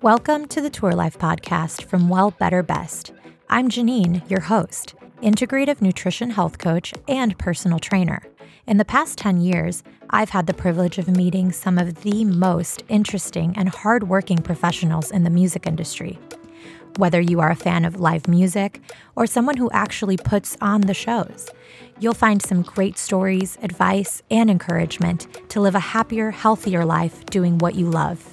Welcome to the Tour Life podcast from Well, Better, Best. I'm Janine, your host, integrative nutrition health coach and personal trainer. In the past 10 years, I've had the privilege of meeting some of the most interesting and hardworking professionals in the music industry. Whether you are a fan of live music or someone who actually puts on the shows, you'll find some great stories, advice, and encouragement to live a happier, healthier life doing what you love.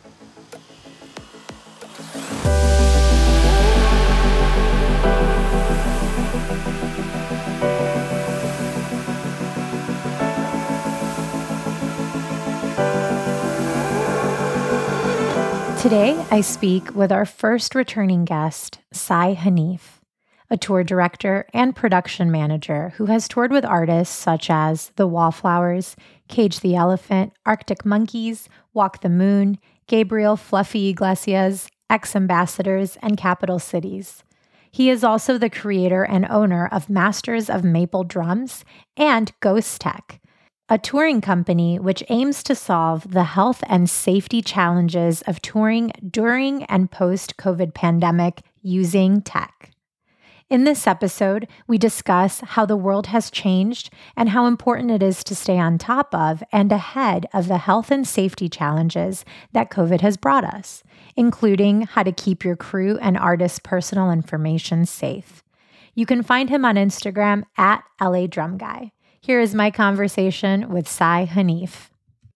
Today, I speak with our first returning guest, Sai Hanif, a tour director and production manager who has toured with artists such as The Wallflowers, Cage the Elephant, Arctic Monkeys, Walk the Moon, Gabriel Fluffy Iglesias, X-Ambassadors, and Capital Cities. He is also the creator and owner of Masters of Maple Drums and Ghost Tech, a touring company which aims to solve the health and safety challenges of touring during and post-COVID pandemic using tech. In this episode, we discuss how the world has changed and how important it is to stay on top of and ahead of the health and safety challenges that COVID has brought us, including how to keep your crew and artists' personal information safe. You can find him on Instagram at LA Drum Guy. Here is my conversation with Sai Hanif.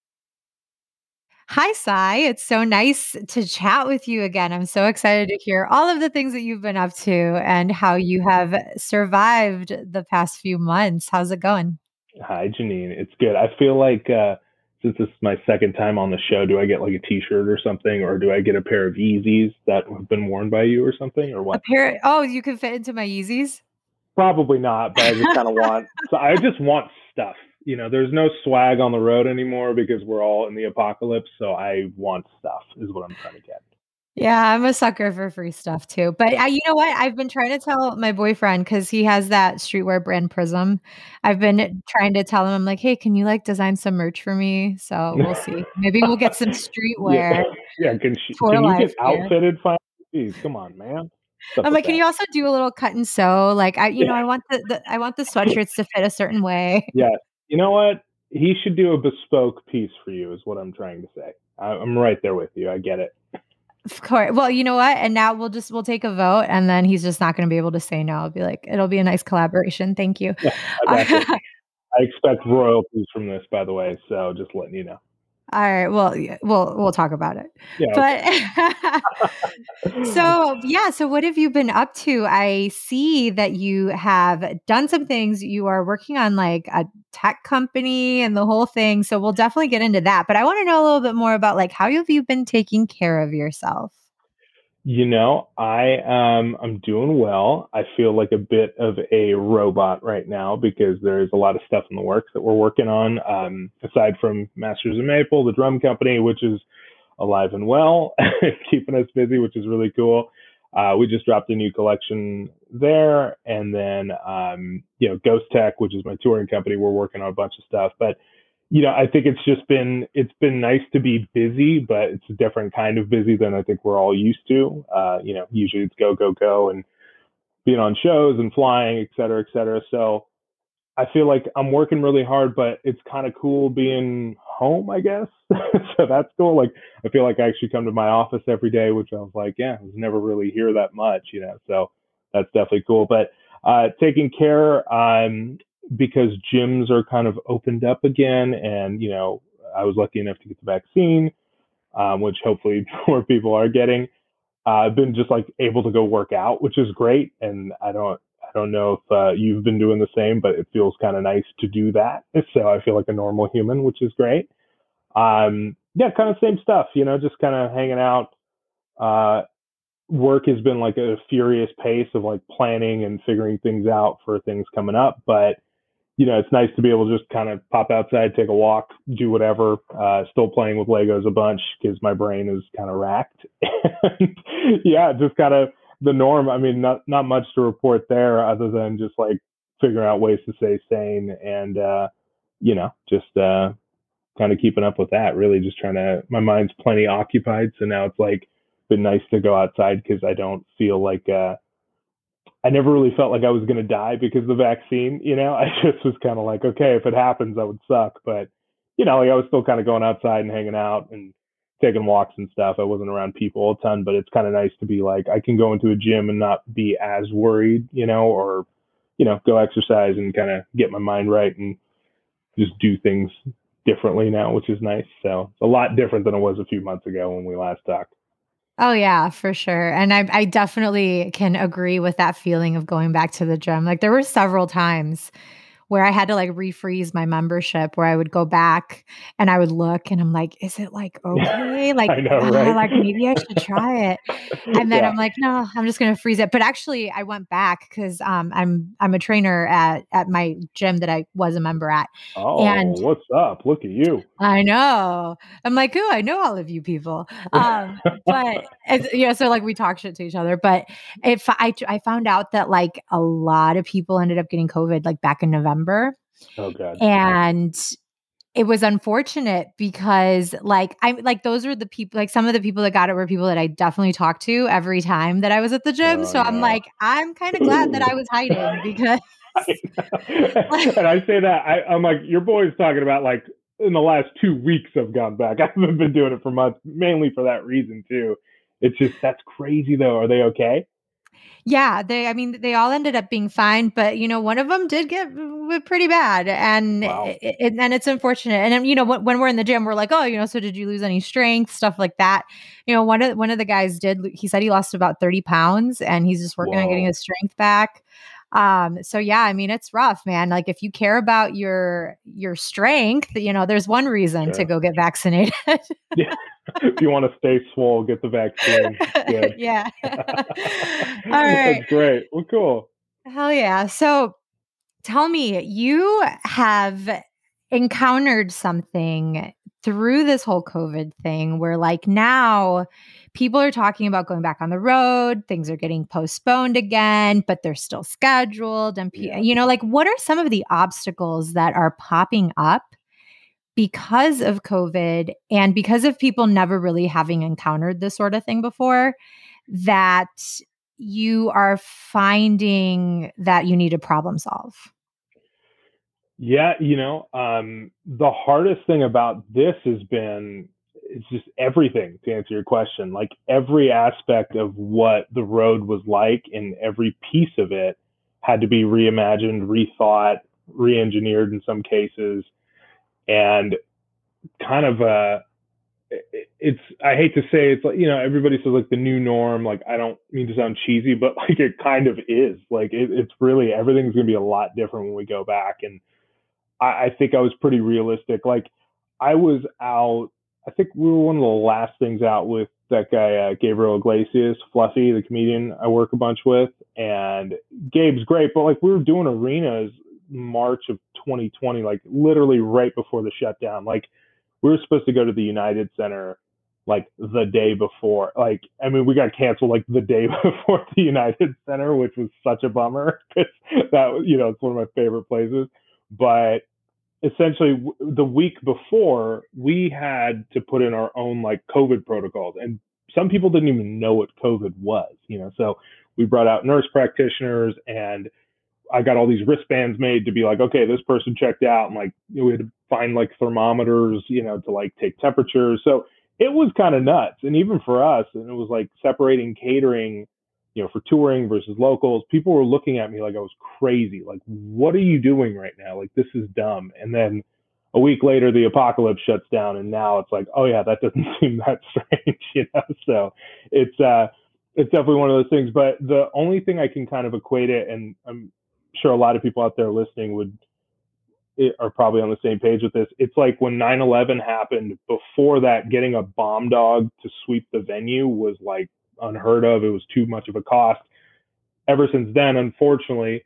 Hi, Sai. It's so nice to chat with you again. I'm so excited to hear all of the things that you've been up to and how you have survived the past few months. How's it going? Hi, Janine. It's good. I feel like since this is my second time on the show, do I get like a T-shirt or something, or do I get a pair of Yeezys that have been worn by you or something, or what? Oh, you can fit into my Yeezys? Probably not, but I just kind of I just want stuff. You know, there's no swag on the road anymore because we're all in the apocalypse. So I want stuff is what I'm trying to get. Yeah, I'm a sucker for free stuff too. But you know what? I've been trying to tell my boyfriend because he has that streetwear brand Prism. I've been trying to tell him, I'm like, hey, can you like design some merch for me? So we'll see. Maybe we'll get some streetwear. Yeah. Can you get outfitted finally? Jeez, come on, man. I'm like, can you also do a little cut and sew? Like, I want I want the sweatshirts to fit a certain way. Yeah. You know what? He should do a bespoke piece for you is what I'm trying to say. I'm right there with you. I get it. Of course. Well, you know what? And now we'll take a vote and then he's just not going to be able to say no. I'll be like, it'll be a nice collaboration. Thank you. Yeah, I expect royalties from this, by the way. So just letting you know. All right. Well, we'll talk about it. Yeah. But so what have you been up to? I see that you have done some things. You are working on like a tech company and the whole thing. So we'll definitely get into that. But I want to know a little bit more about like how have you been taking care of yourself? You know, I'm doing well. I feel like a bit of a robot right now because there's a lot of stuff in the works that we're working on. Aside from Masters of Maple, the drum company, which is alive and well, keeping us busy, which is really cool. We just dropped a new collection there, and then Ghost Tech, which is my touring company. We're working on a bunch of stuff, but I think it's been nice to be busy, but it's a different kind of busy than I think we're all used to. Usually it's go, go, go and being on shows and flying, et cetera, et cetera. So I feel like I'm working really hard, but it's kind of cool being home, I guess. So that's cool. Like, I feel like I actually come to my office every day, which I was like, I was never really here that much, so that's definitely cool. But taking care, because gyms are kind of opened up again. And, I was lucky enough to get the vaccine, which hopefully more people are getting. I've been just like able to go work out, which is great. And I don't know if you've been doing the same, but it feels kind of nice to do that. So I feel like a normal human, which is great. Kind of same stuff, just kind of hanging out. Work has been like a furious pace of like planning and figuring things out for things coming up. But, it's nice to be able to just kind of pop outside, take a walk, do whatever. Still playing with Legos a bunch because my brain is kind of racked. Just kind of the norm. I mean, not much to report there other than just like figuring out ways to stay sane and, just kind of keeping up with that, really just my mind's plenty occupied. So now it's like been nice to go outside because I don't feel like I never really felt like I was going to die because of the vaccine. I just was kind of like, okay, if it happens, that would suck. But, like I was still kind of going outside and hanging out and taking walks and stuff. I wasn't around people a ton, but it's kind of nice to be like, I can go into a gym and not be as worried, or, go exercise and kind of get my mind right and just do things differently now, which is nice. So it's a lot different than it was a few months ago when we last talked. Oh yeah, for sure. And I definitely can agree with that feeling of going back to the gym. Like there were several times where I had to like refreeze my membership where I would go back and I would look and I'm like, is it like okay? Like, I know, right? like maybe I should try it. And then Yeah. I'm like, no, I'm just gonna freeze it. But actually I went back because I'm a trainer at my gym that I was a member at. Oh, And what's up? Look at you. I know. I'm like, "Ooh, I know all of you people." But so like we talk shit to each other, but if I found out that like a lot of people ended up getting COVID like back in November, Oh God. and it was unfortunate because like I'm like those were the people like some of the people that got it were people that I definitely talked to every time that I was at the gym. Oh So I'm no. like, I'm kind of glad that I was hiding because like, And I say that I'm like, your boy's talking about like in the last 2 weeks I've gone back. I haven't been doing it for months, mainly for that reason too. It's just that's crazy though. Are they okay? yeah, I mean, they all ended up being fine, but, one of them did get pretty bad, and Wow. and it's unfortunate, and then, when we're in the gym, we're like, "Oh, so did you lose any strength?" Stuff like that. One of the guys he said he lost about 30 pounds, and he's just working on getting Whoa. his strength back. So yeah, I mean, it's rough, man. Like, if you care about your strength, there's one reason to Sure. go get vaccinated. Yeah. If you want to stay swole, get the vaccine. Good. Yeah. All right. That's great. Well, cool. Hell yeah. So tell me, you have encountered something through this whole COVID thing where, like, now people are talking about going back on the road, things are getting postponed again, but they're still scheduled. And, Yeah. like, what are some of the obstacles that are popping up because of COVID and because of people never really having encountered this sort of thing before that you are finding that you need to problem solve? Yeah, the hardest thing about this has been it's just everything to answer your question. Like every aspect of what the road was like and every piece of it had to be reimagined, rethought, re-engineered in some cases, and kind of it's I hate to say it's like everybody says like the new norm. Like I don't mean to sound cheesy, but like it kind of is. Like it's really everything's going to be a lot different when we go back and I think I was pretty realistic. Like I was out. I think we were one of the last things out with that guy Gabriel Iglesias, Fluffy, the comedian I work a bunch with, and Gabe's great. But like we were doing arenas March of 2020, like literally right before the shutdown. Like we were supposed to go to the United Center like the day before. Like I mean, we got canceled like the day before the United Center, which was such a bummer because that it's one of my favorite places. But essentially the week before we had to put in our own like COVID protocols, and some people didn't even know what COVID was, so we brought out nurse practitioners, and I got all these wristbands made to be like, okay, this person checked out, and like we had to find like thermometers, to like take temperatures. So it was kind of nuts, and even for us, and it was like separating catering, for touring versus locals. People were looking at me like I was crazy. Like, what are you doing right now? Like, this is dumb. And then a week later, the apocalypse shuts down, and now it's like, oh yeah, that doesn't seem that strange. So it's definitely one of those things. But the only thing I can kind of equate it, and I'm sure a lot of people out there listening are probably on the same page with this. It's like when 9/11 happened. Before that, getting a bomb dog to sweep the venue was like unheard of. It was too much of a cost. Ever since then, unfortunately,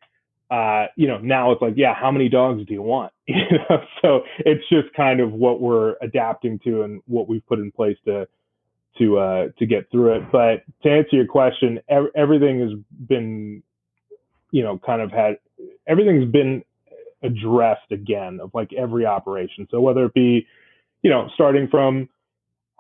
now it's like, yeah, how many dogs do you want? So it's just kind of what we're adapting to and what we've put in place to get through it. But to answer your question, everything has been, kind of had everything's been addressed again of like every operation. So whether it be, starting from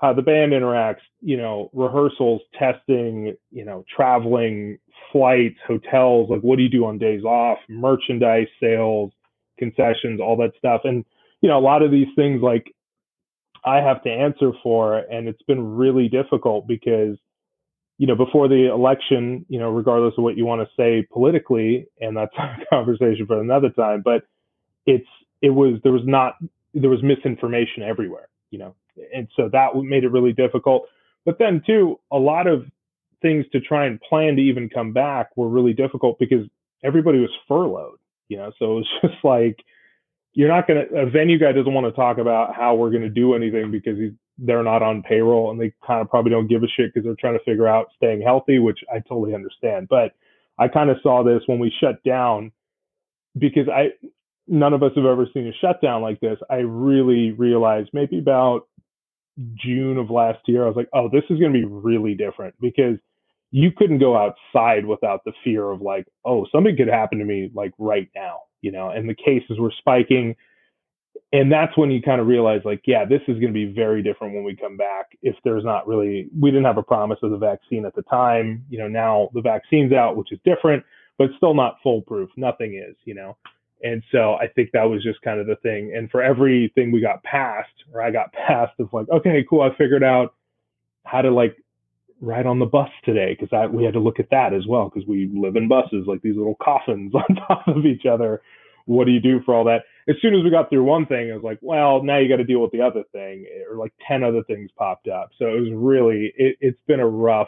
how the band interacts, rehearsals, testing, traveling, flights, hotels, like what do you do on days off, merchandise sales, concessions, all that stuff. And, a lot of these things like I have to answer for, and it's been really difficult because, before the election, regardless of what you want to say politically, and that's a conversation for another time, but it's, it was, there was misinformation everywhere, and so that made it really difficult. But then too, a lot of things to try and plan to even come back were really difficult because everybody was furloughed, so it was just like, you're not going to, a venue guy doesn't want to talk about how we're going to do anything because they're not on payroll, and they kind of probably don't give a shit because they're trying to figure out staying healthy, which I totally understand. But I kind of saw this when we shut down because none of us have ever seen a shutdown like this. I really realized maybe about June of last year, I was like, oh, this is going to be really different because you couldn't go outside without the fear of like, oh, something could happen to me like right now, and the cases were spiking. And that's when you kind of realize like, yeah, this is going to be very different when we come back. If there's not really, we didn't have a promise of the vaccine at the time, now the vaccine's out, which is different, but it's still not foolproof. Nothing is, And so I think that was just kind of the thing. And for everything we got past, or I got past, it's like, okay, cool. I figured out how to like ride on the bus today because we had to look at that as well because we live in buses, like these little coffins on top of each other. What do you do for all that? As soon as we got through one thing, it was like, well, now you got to deal with the other thing, or like 10 other things popped up. So it was really, it's been a rough,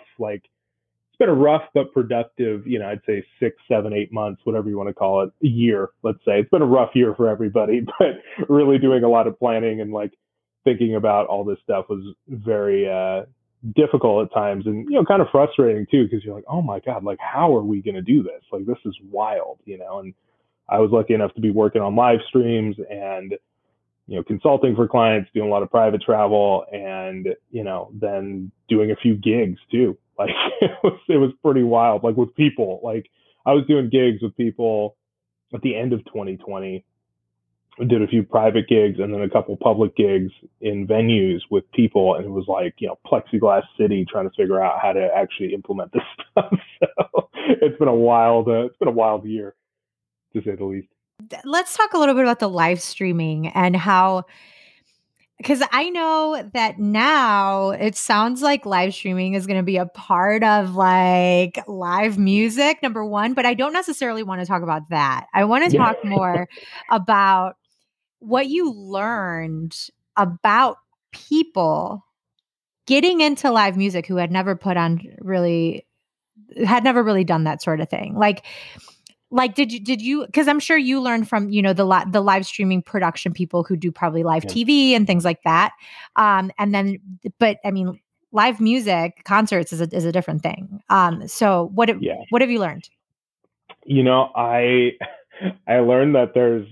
but productive, I'd say 6, 7, 8 months, whatever you want to call it, a year, let's say. It's been a rough year for everybody, but really doing a lot of planning and like thinking about all this stuff was very difficult at times, and kind of frustrating too, because you're like, oh my God, like how are we going to do this? Like this is wild, and I was lucky enough to be working on live streams and consulting for clients, doing a lot of private travel, and then doing a few gigs too. Like it was pretty wild. Like with people, like I was doing gigs with people at the end of 2020. I did a few private gigs and then a couple public gigs in venues with people, and it was like plexiglass city trying to figure out how to actually implement this stuff. So it's been a wild year, to say the least. Let's talk a little bit about the live streaming and how, because I know that now it sounds like live streaming is going to be a part of like live music, number one, but I don't necessarily want to talk about that. I want to talk more about what you learned about people getting into live music who had never really done that sort of thing. Like, did you, because I'm sure you learned from, the live streaming production people who do probably live TV and things like that. And then, but I mean, live music concerts is a different thing. So what have you learned? I learned that there's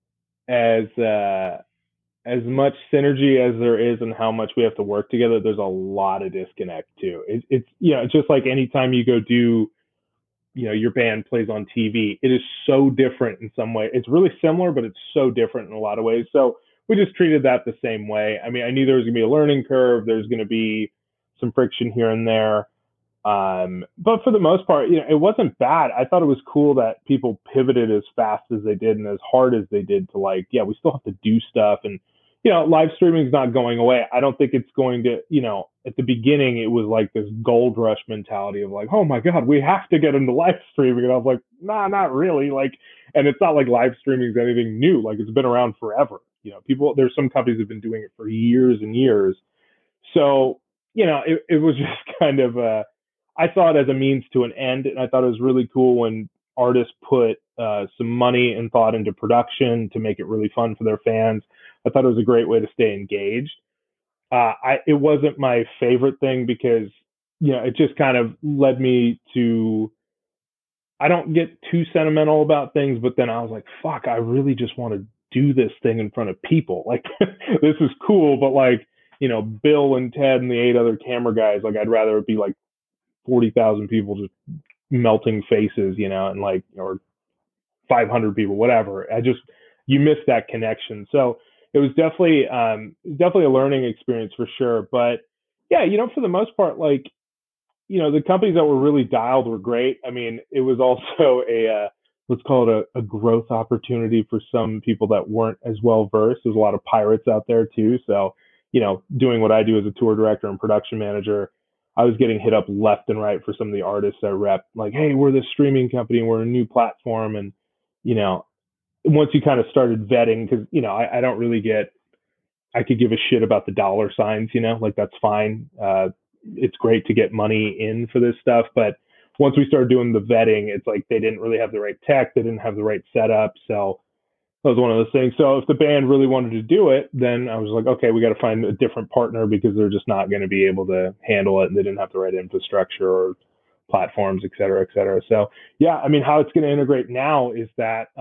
as much synergy as there is and how much we have to work together, there's a lot of disconnect too. It's just like anytime you go do, your band plays on TV, it is so different in some way. It's really similar, but it's so different in a lot of ways. So we just treated that the same way. I mean, I knew there was going to be a learning curve. There's going to be some friction here and there. But for the most part, it wasn't bad. I thought it was cool that people pivoted as fast as they did and as hard as they did to like, we still have to do stuff. And, live streaming is not going away. I don't think it's going to, at the beginning, it was like this gold rush mentality of like, oh my God, we have to get into live streaming. And I was like, nah, not really. Like, and it's not like live streaming is anything new. Like it's been around forever. There's some companies that have been doing it for years and years. So, it was just kind of I saw it as a means to an end, and I thought it was really cool when artists put some money and thought into production to make it really fun for their fans. I thought it was a great way to stay engaged. It wasn't my favorite thing because it just kind of led me to. I don't get too sentimental about things, but then I was like, fuck, I really just want to do this thing in front of people. Like this is cool, but like Bill and Ted and the 8 other camera guys, like I'd rather it be like 40,000 people just melting faces, and like, or 500 people, whatever. You miss that connection. So it was definitely a learning experience for sure. But Yeah, for the most part, like, the companies that were really dialed were great. I mean, it was also let's call it a growth opportunity for some people that weren't as well versed. There's a lot of pirates out there too. So, doing what I do as a tour director and production manager, I was getting hit up left and right for some of the artists that rep, like, hey, we're this streaming company, we're a new platform. And, you know, once you kind of started vetting, because, I don't really I could give a shit about the dollar signs, like that's fine. It's great to get money in for this stuff, but once we started doing the vetting, it's like they didn't really have the right tech, they didn't have the right setup. So that was one of those things. So if the band really wanted to do it, then I was like, okay, we got to find a different partner because they're just not going to be able to handle it, and they didn't have the right infrastructure or platforms, et cetera, et cetera. So yeah, I mean, how it's going to integrate now is that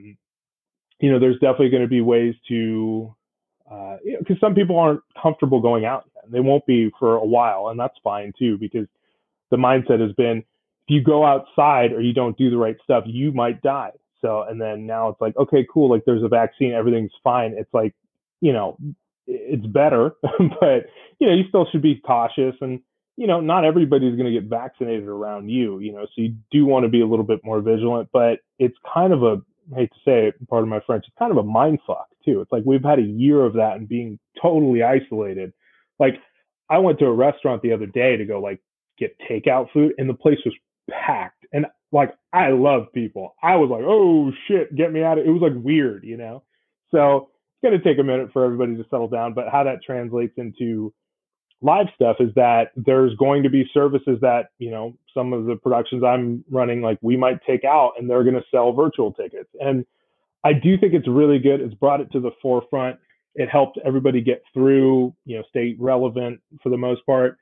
there's definitely going to be ways to because some people aren't comfortable going out yet, and they won't be for a while, and that's fine too, because the mindset has been if you go outside or you don't do the right stuff, you might die. So, and then now it's like, okay, cool, like there's a vaccine, everything's fine. It's like, you know, it's better, but you still should be cautious, and not everybody's going to get vaccinated around you, so you do want to be a little bit more vigilant, but it's kind of a, I hate to say it, pardon my French, it's kind of a mind fuck too. It's like we've had a year of that and being totally isolated. Like I went to a restaurant the other day to go like get takeout food, and the place was packed. And like I love people. I was like, oh shit, get me out of it. It was like weird. So it's gonna take a minute for everybody to settle down. But how that translates into live stuff is that there's going to be services that, some of the productions I'm running, like we might take out and they're gonna sell virtual tickets. And I do think it's really good. It's brought it to the forefront. It helped everybody get through, stay relevant for the most part.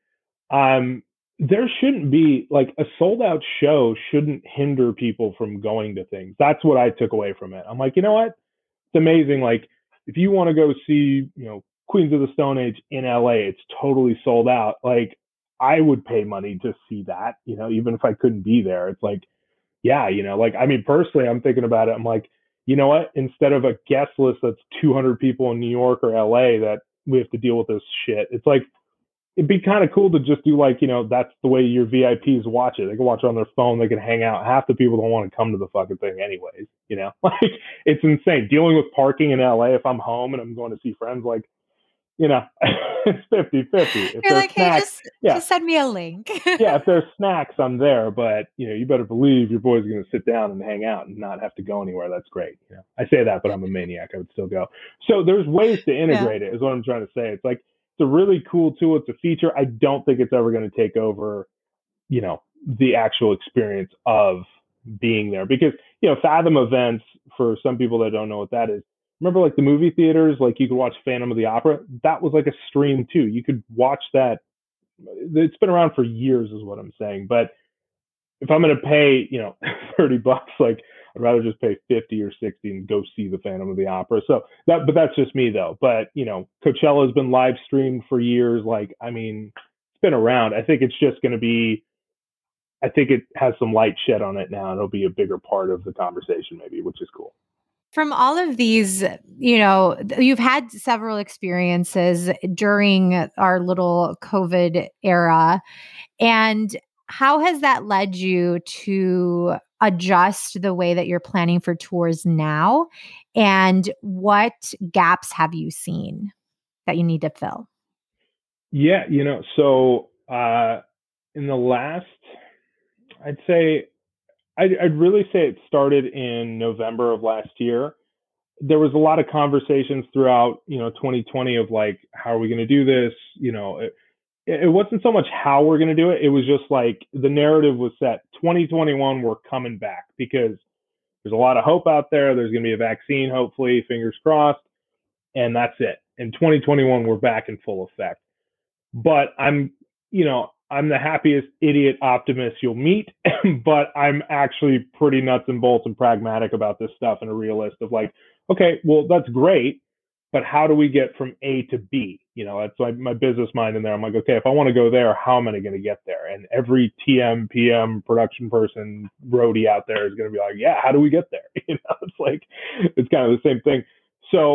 There shouldn't be like a sold out show shouldn't hinder people from going to things. That's what I took away from it. I'm like, you know what? It's amazing. Like if you want to go see, Queens of the Stone Age in LA, it's totally sold out. Like I would pay money to see that, even if I couldn't be there. It's like, yeah, like I mean, personally, I'm thinking about it. I'm like, you know what? Instead of a guest list that's 200 people in New York or LA that we have to deal with this shit, it's like it'd be kind of cool to just do like, that's the way your VIPs watch it. They can watch it on their phone. They can hang out. Half the people don't want to come to the fucking thing anyways. Like it's insane dealing with parking in LA. If I'm home and I'm going to see friends, like, it's 50-50. If You're there's like, hey, snacks, yeah, just send me a link. yeah, if there's snacks, I'm there. But you better believe your boy's going to sit down and hang out and not have to go anywhere. That's great. I say that, but I'm a maniac. I would still go. So there's ways to Yeah. integrate it. Is what I'm trying to say. It's like it's a really cool tool. It's a feature. I don't think it's ever going to take over, the actual experience of being there because Fathom events, for some people that don't know what that is. Remember, like the movie theaters, like you could watch Phantom of the Opera. That was like a stream too. You could watch that. It's been around for years, is what I'm saying. But if I'm going to pay, $30, like I'd rather just pay 50 or 60 and go see the Phantom of the Opera. So but that's just me though. But Coachella has been live streamed for years. Like, I mean, it's been around. I think it's just going to be. I think it has some light shed on it now, and it'll be a bigger part of the conversation, maybe, which is cool. From all of these, you've had several experiences during our little COVID era. And how has that led you to adjust the way that you're planning for tours now? And what gaps have you seen that you need to fill? Yeah, so in the last, I'd say, I'd really say it started in November of last year. There was a lot of conversations throughout, 2020 of like, how are we going to do this? It wasn't so much how we're going to do it. It was just like the narrative was set. 2021, we're coming back because there's a lot of hope out there. There's going to be a vaccine, hopefully, fingers crossed, and that's it. In 2021, we're back in full effect. But I'm the happiest idiot optimist you'll meet, but I'm actually pretty nuts and bolts and pragmatic about this stuff and a realist of like, okay, well, that's great, but how do we get from A to B? That's like my business mind in there. I'm like, okay, if I want to go there, how am I going to get there? And every TM, PM, production person, roadie out there is going to be like, yeah, how do we get there? It's like, it's kind of the same thing. So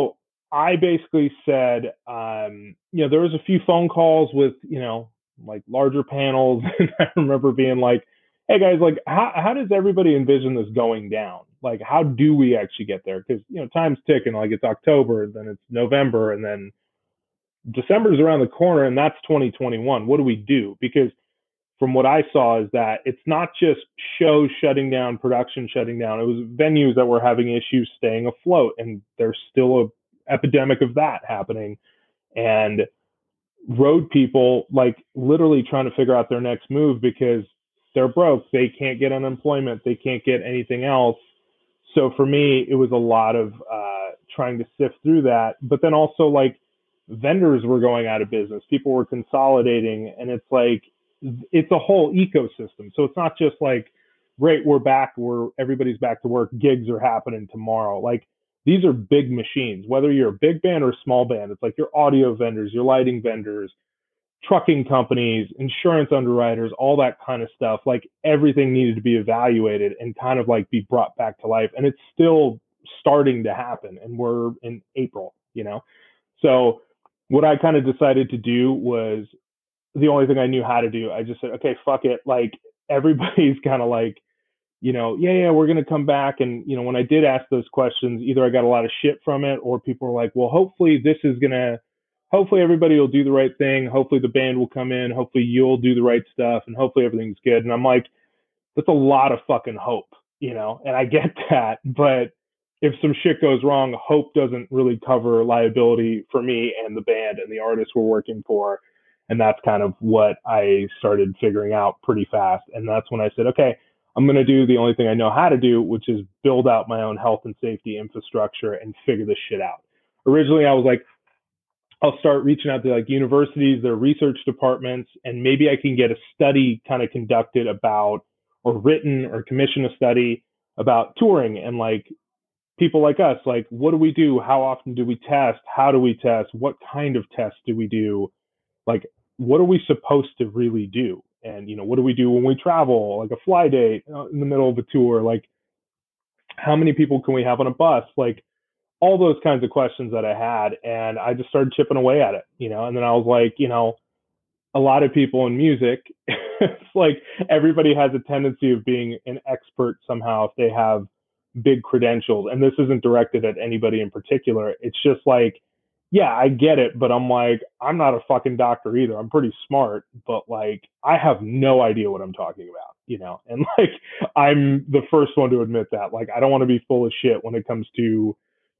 I basically said, there was a few phone calls with, like larger panels. And I remember being like, hey guys, like, how does everybody envision this going down? Like, how do we actually get there? Because, time's ticking. Like, it's October, then it's November, and then December's around the corner, and that's 2021. What do we do? Because from what I saw is that it's not just shows shutting down, production shutting down. It was venues that were having issues staying afloat, and there's still a epidemic of that happening. And road people like literally trying to figure out their next move because they're broke. They can't get unemployment. They can't get anything else. So for me, it was a lot of trying to sift through that. But then also like vendors were going out of business. People were consolidating, and it's like it's a whole ecosystem. So it's not just like, great, we're back, everybody's back to work, gigs are happening tomorrow. Like these are big machines. Whether you're a big band or a small band, it's like your audio vendors, your lighting vendors, trucking companies, insurance underwriters, all that kind of stuff. Like everything needed to be evaluated and kind of like be brought back to life. And it's still starting to happen. And we're in April. So what I kind of decided to do was the only thing I knew how to do. I just said, okay, fuck it. Like everybody's kind of like, yeah, we're going to come back. And, when I did ask those questions, either I got a lot of shit from it or people were like, well, hopefully everybody will do the right thing. Hopefully the band will come in. Hopefully you'll do the right stuff and hopefully everything's good. And I'm like, that's a lot of fucking hope, and I get that. But if some shit goes wrong, hope doesn't really cover liability for me and the band and the artists we're working for. And that's kind of what I started figuring out pretty fast. And that's when I said, okay, I'm going to do the only thing I know how to do, which is build out my own health and safety infrastructure and figure this shit out. Originally, I was like, I'll start reaching out to like universities, their research departments, and maybe I can get a study kind of conducted about, or written or commission a study about touring and like people like us, like what do we do? How often do we test? How do we test? What kind of tests do we do? Like, what are we supposed to really do? And, what do we do when we travel, like a fly date in the middle of a tour? Like, how many people can we have on a bus? Like, all those kinds of questions that I had. And I just started chipping away at it. And then I was like, a lot of people in music, it's like everybody has a tendency of being an expert somehow if they have big credentials. And this isn't directed at anybody in particular. It's just like, yeah, I get it, but I'm like, I'm not a fucking doctor either. I'm pretty smart, but like, I have no idea what I'm talking about. And like, I'm the first one to admit that. Like, I don't want to be full of shit when it comes to,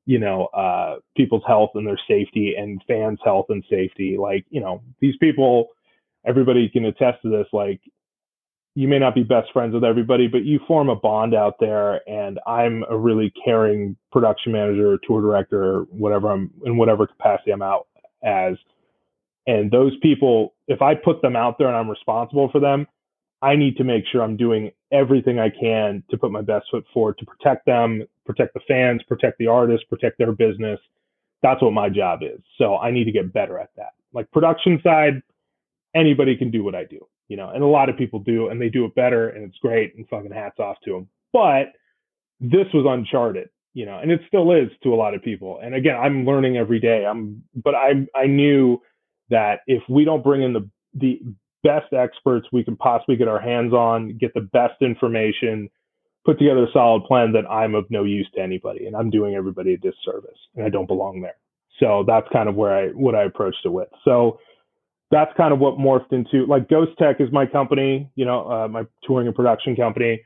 people's health and their safety and fans' health and safety. Like, these people, everybody can attest to this. Like, you may not be best friends with everybody, but you form a bond out there. And I'm a really caring production manager, tour director, whatever I'm in, whatever capacity I'm out as. And those people, if I put them out there and I'm responsible for them, I need to make sure I'm doing everything I can to put my best foot forward to protect them, protect the fans, protect the artists, protect their business. That's what my job is. So I need to get better at that. Like production side, anybody can do what I do, and a lot of people do, and they do it better, and it's great, and fucking hats off to them. But this was uncharted, and it still is to a lot of people. And again, I'm learning every day. But I knew that if we don't bring in the best experts we can possibly get our hands on, get the best information, put together a solid plan, that I'm of no use to anybody, and I'm doing everybody a disservice, and I don't belong there. So that's kind of what I approached it with. So that's kind of what morphed into, like, Ghost Tech is my company, my touring and production company.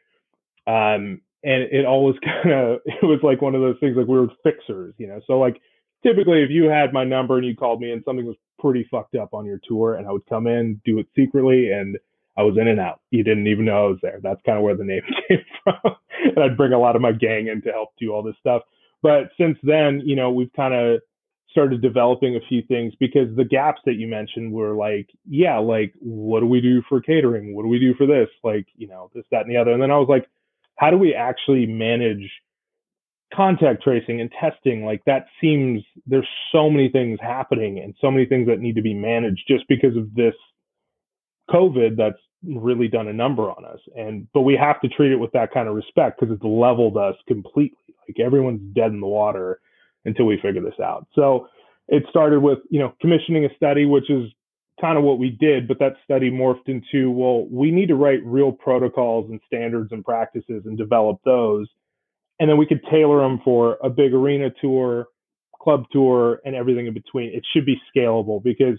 And it always it was like one of those things, like we were fixers. So like typically if you had my number and you called me and something was pretty fucked up on your tour, and I would come in, do it secretly, and I was in and out. You didn't even know I was there. That's kind of where the name came from. And I'd bring a lot of my gang in to help do all this stuff. But since then, we've kind of started developing a few things, because the gaps that you mentioned were like, yeah, like, what do we do for catering? What do we do for this? Like, this, that, and the other. And then I was like, how do we actually manage contact tracing and testing? Like, that seems, there's so many things happening and so many things that need to be managed just because of this COVID that's really done a number on us. But we have to treat it with that kind of respect, because it's leveled us completely. Like, everyone's dead in the water. until we figure this out. So it started with, commissioning a study, which is kind of what we did, but that study morphed into, well, we need to write real protocols and standards and practices and develop those. And then we could tailor them for a big arena tour, club tour, and everything in between. It should be scalable because,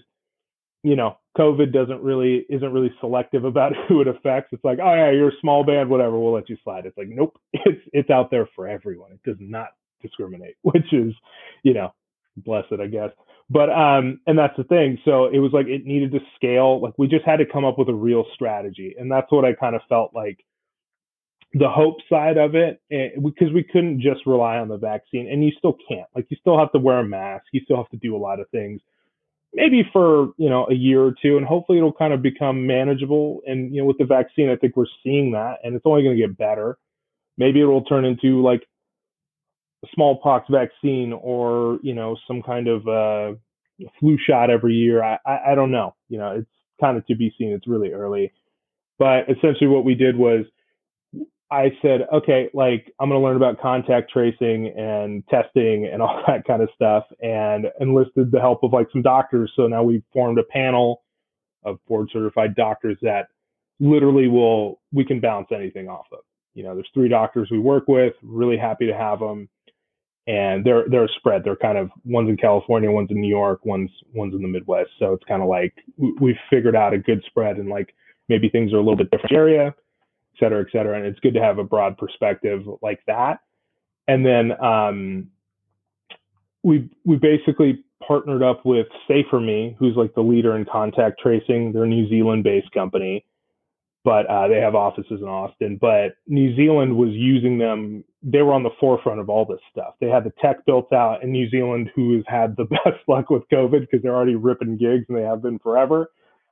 COVID isn't really selective about who it affects. It's like, oh yeah, you're a small band, whatever, we'll let you slide. It's like, nope, it's out there for everyone. It does not discriminate, which is, blessed, I guess. But and that's the thing. So it was like it needed to scale. Like we just had to come up with a real strategy, and that's what I kind of felt like the hope side of it, because we couldn't just rely on the vaccine, and you still can't. Like you still have to wear a mask, you still have to do a lot of things. Maybe for a year or two, and hopefully it'll kind of become manageable. And with the vaccine, I think we're seeing that, and it's only going to get better. Maybe it will turn into like a smallpox vaccine or some kind of flu shot every year. I don't know. It's kind of to be seen. It's really early, but essentially what we did was I said, okay, like I'm going to learn about contact tracing and testing and all that kind of stuff, and enlisted the help of like some doctors. So now we've formed a panel of board certified doctors that literally we can bounce anything off of. There's 3 doctors we work with, really happy to have them. And they're spread. They're kind of, one's in California, one's in New York, one's in the Midwest. So it's kind of like we've figured out a good spread, and like maybe things are a little bit different area, et cetera, et cetera. And it's good to have a broad perspective like that. And then we basically partnered up with SaferMe, who's like the leader in contact tracing. They're a New Zealand-based company, but they have offices in Austin. But New Zealand was using them. They were on the forefront of all this stuff. They had the tech built out in New Zealand, who has had the best luck with COVID because they're already ripping gigs and they have been forever.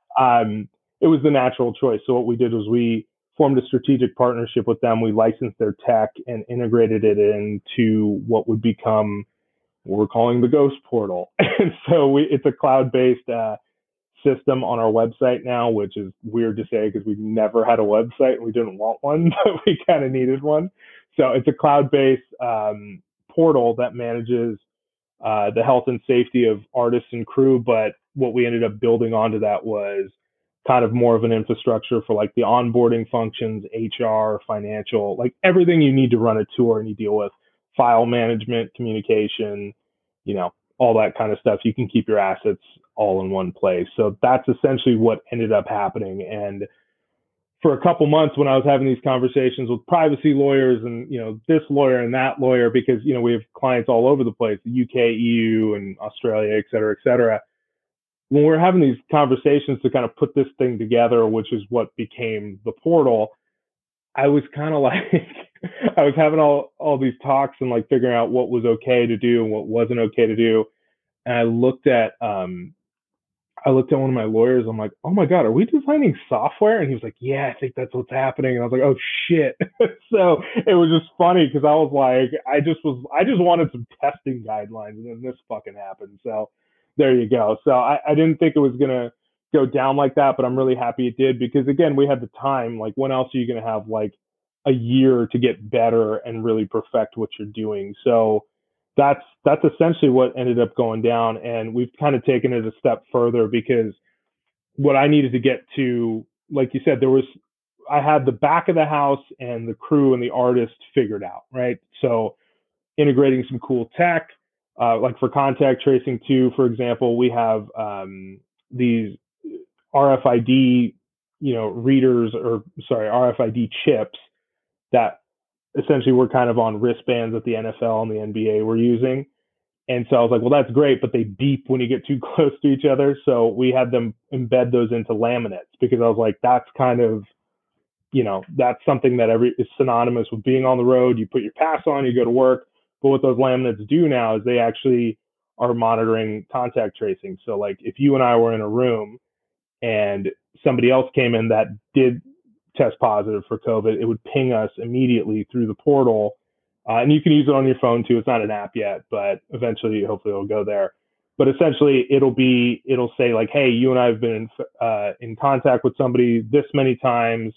It was the natural choice. So what we did was we formed a strategic partnership with them. We licensed their tech and integrated it into what would become what we're calling the Ghost Portal. And so it's a cloud-based system on our website now, which is weird to say because we've never had a website and we didn't want one, but we kind of needed one. So it's a cloud-based portal that manages the health and safety of artists and crew. But what we ended up building onto that was kind of more of an infrastructure for like the onboarding functions, HR, financial, like everything you need to run a tour and you deal with, file management, communication, all that kind of stuff. You can keep your assets all in one place. So that's essentially what ended up happening. And for a couple months when I was having these conversations with privacy lawyers and, this lawyer and that lawyer, because, we have clients all over the place, the UK, EU, and Australia, et cetera, et cetera. When we're having these conversations to kind of put this thing together, which is what became the portal, I was kind of like, I was having all these talks and like figuring out what was okay to do and what wasn't okay to do. And I looked at one of my lawyers. I'm like, oh my God, are we designing software? And he was like, yeah, I think that's what's happening. And I was like, oh shit. So it was just funny because I was like, I just wanted some testing guidelines, and then this fucking happened. So there you go. So I didn't think it was going to go down like that, but I'm really happy it did because again, we had the time. Like when else are you going to have like a year to get better and really perfect what you're doing? So that's essentially what ended up going down. And we've kind of taken it a step further because what I needed to get to, like you said, I had the back of the house and the crew and the artist figured out, right? So integrating some cool tech, like for contact tracing too, for example, we have these RFID, RFID chips that essentially were kind of on wristbands that the NFL and the NBA were using. And so I was like, well, that's great, but they beep when you get too close to each other. So we had them embed those into laminates because I was like, that's kind of, that's something that is synonymous with being on the road. You put your pass on, you go to work. But what those laminates do now is they actually are monitoring contact tracing. So like if you and I were in a room and somebody else came in that did test positive for COVID, it would ping us immediately through the portal. And you can use it on your phone too. It's not an app yet, but eventually, hopefully it'll go there. But essentially it'll say like, hey, you and I have been in contact with somebody this many times,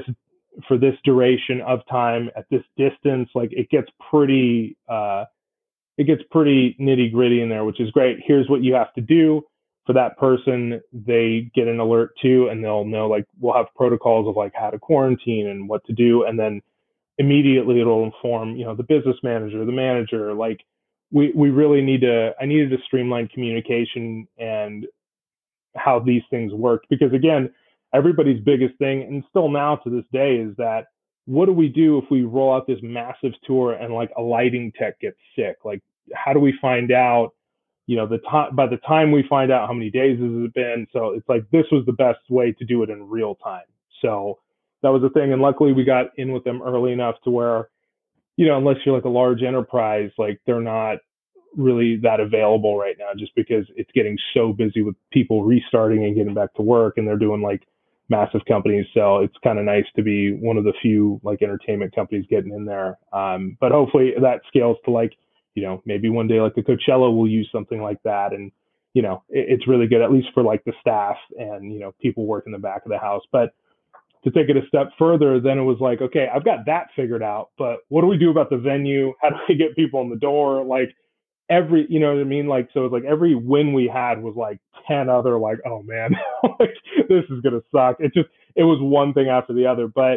for this duration of time at this distance. Like it gets pretty it gets pretty nitty gritty in there, which is great. Here's what you have to do for that person. They get an alert too, and they'll know, like, we'll have protocols of like how to quarantine and what to do. And then immediately it'll inform, the business manager, the manager, like we really I needed to streamline communication and how these things worked. Because again, everybody's biggest thing, and still now to this day, is that what do we do if we roll out this massive tour and like a lighting tech gets sick? Like, how do we find out? The time, by the time we find out how many days has it been. So it's like this was the best way to do it in real time. So that was the thing, and luckily we got in with them early enough to where, unless you're like a large enterprise, like they're not really that available right now, just because it's getting so busy with people restarting and getting back to work, and they're doing like massive companies. So it's kind of nice to be one of the few like entertainment companies getting in there. But hopefully that scales to like, maybe one day like a Coachella will use something like that. And, it's really good, at least for like the staff and, people working the back of the house. But to take it a step further, then it was like, okay, I've got that figured out, but what do we do about the venue? How do we get people in the door? Like, you know what I mean? Like, so it's like every win we had was like 10 other, like, oh man, like this is going to suck. It was one thing after the other. But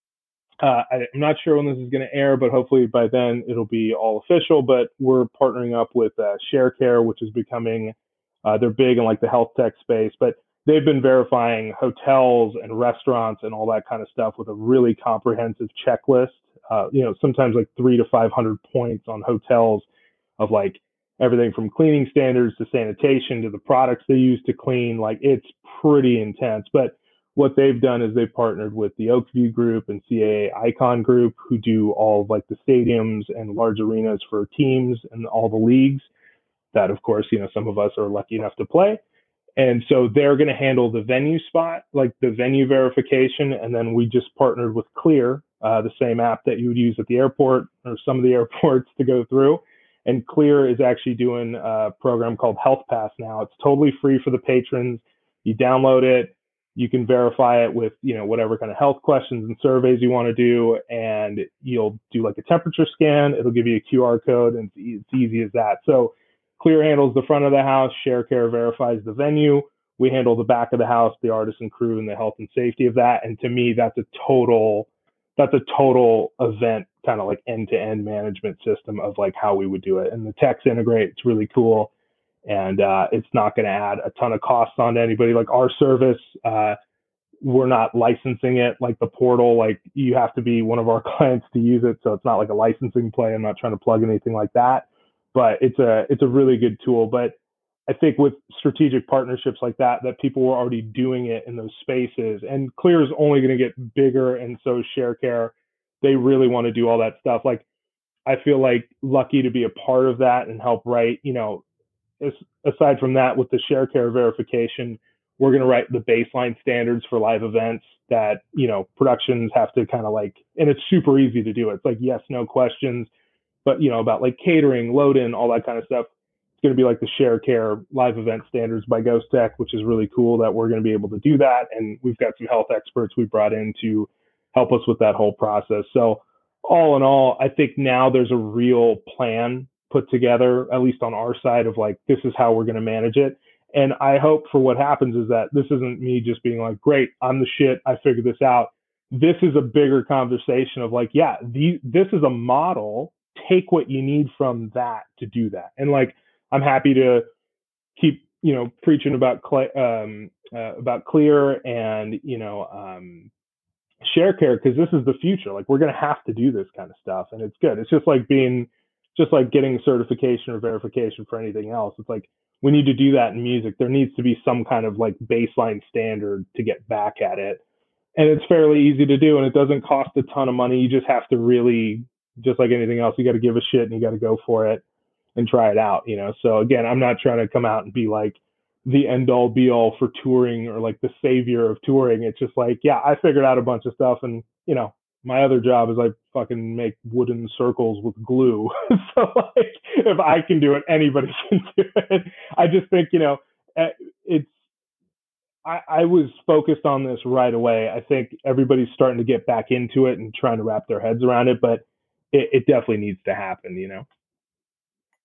I'm not sure when this is going to air, but hopefully by then it'll be all official. But we're partnering up with Sharecare, which is becoming, they're big in like the health tech space, but they've been verifying hotels and restaurants and all that kind of stuff with a really comprehensive checklist. Sometimes like 300 to 500 points on hotels of like everything from cleaning standards to sanitation to the products they use to clean. Like, it's pretty intense. But what they've done is they've partnered with the Oakview Group and CAA Icon Group, who do all of like the stadiums and large arenas for teams and all the leagues that, of course, some of us are lucky enough to play. And so they're going to handle the venue spot, like the venue verification. And then we just partnered with Clear, the same app that you would use at the airport or some of the airports to go through. And Clear is actually doing a program called Health Pass now. It's totally free for the patrons. You download it. You can verify it with, whatever kind of health questions and surveys you want to do. And you'll do like a temperature scan. It'll give you a QR code, and it's easy as that. So Clear handles the front of the house. Sharecare verifies the venue. We handle the back of the house, the artists and crew, and the health and safety of that. And to me, that's a total event, kind of like end-to-end management system of like how we would do it. And the techs integrate. It's really cool. And it's not going to add a ton of costs on to anybody. Like our service, we're not licensing it like the portal. Like, you have to be one of our clients to use it. So it's not like a licensing play. I'm not trying to plug anything like that. But it's a really good tool. But I think with strategic partnerships like that people were already doing it in those spaces, and Clear is only going to get bigger, and so is Sharecare. They really want to do all that stuff. Like, I feel like lucky to be a part of that and help write, aside from that, with the Sharecare verification, we're going to write the baseline standards for live events that, productions have to kind of like, and it's super easy to do. It's like yes, no questions, but about like catering, load in, all that kind of stuff. It's going to be like the Sharecare live event standards by Ghost Tech, which is really cool that we're going to be able to do that. And we've got some health experts we brought in to help us with that whole process. So all in all, I think now there's a real plan put together, at least on our side, of like, this is how we're going to manage it. And I hope for what happens is that this isn't me just being like, great, I'm the shit, I figured this out. This is a bigger conversation of like, yeah, this is a model. Take what you need from that to do that. And like, I'm happy to keep, preaching about Clear and, Sharecare, because this is the future. Like, we're going to have to do this kind of stuff, and it's good. It's just like getting certification or verification for anything else. It's like, we need to do that in music. There needs to be some kind of like baseline standard to get back at it. And it's fairly easy to do, and it doesn't cost a ton of money. You just have to really, just like anything else, you got to give a shit and you got to go for it and try it out, So again, I'm not trying to come out and be like the end all be all for touring or like the savior of touring. It's just like, yeah, I figured out a bunch of stuff, and my other job is I fucking make wooden circles with glue. So like, if I can do it, anybody can do it. I just think, it's, I was focused on this right away. I think everybody's starting to get back into it and trying to wrap their heads around it, but it definitely needs to happen.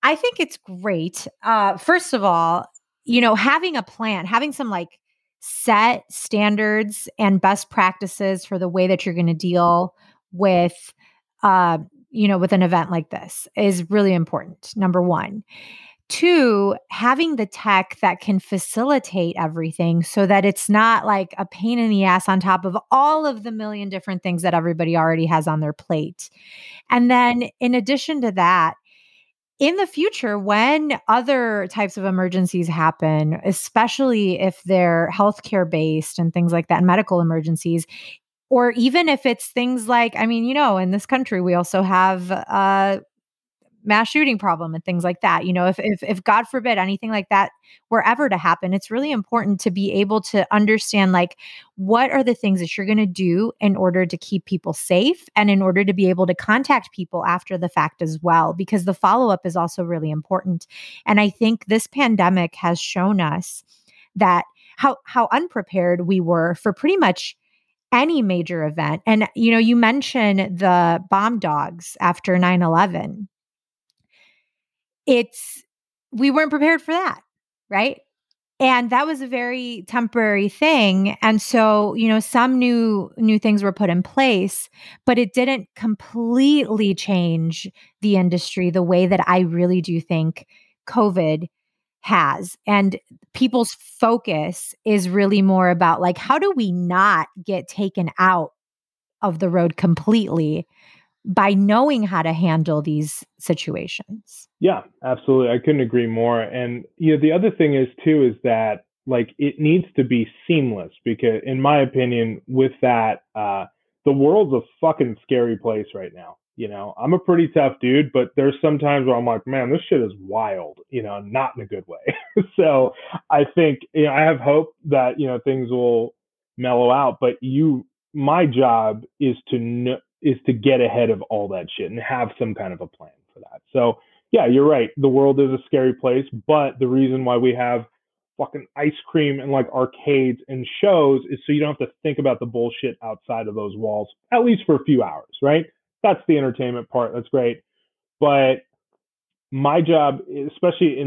I think it's great. First of all, having a plan, having some like set standards and best practices for the way that you're going to deal with, uh, with an event like this is really important. Number one. Two, having the tech that can facilitate everything so that it's not like a pain in the ass on top of all of the million different things that everybody already has on their plate. And then in addition to that, in the future, when other types of emergencies happen, especially if they're healthcare based and things like that, medical emergencies, or even if it's things like, I mean, in this country, we also have mass shooting problem and things like that. If God forbid anything like that were ever to happen, it's really important to be able to understand like what are the things that you're going to do in order to keep people safe and in order to be able to contact people after the fact as well, because the follow-up is also really important. And I think this pandemic has shown us that how unprepared we were for pretty much any major event. And you mentioned the bomb dogs after 9/11. It's We weren't prepared for that, right? And that was a very temporary thing. And so, some new things were put in place, but it didn't completely change the industry the way that I really do think COVID has. And people's focus is really more about like, how do we not get taken out of the road completely by knowing how to handle these situations? Yeah, absolutely. I couldn't agree more. And the other thing is too is that like it needs to be seamless because, in my opinion, with that, the world's a fucking scary place right now. I'm a pretty tough dude, but there's some times where I'm like, man, this shit is wild. Not in a good way. So I think I have hope that things will mellow out. But my job is to get ahead of all that shit and have some kind of a plan for that. So yeah, you're right. The world is a scary place, but the reason why we have fucking ice cream and like arcades and shows is so you don't have to think about the bullshit outside of those walls, at least for a few hours, right? That's the entertainment part. That's great. But my job, especially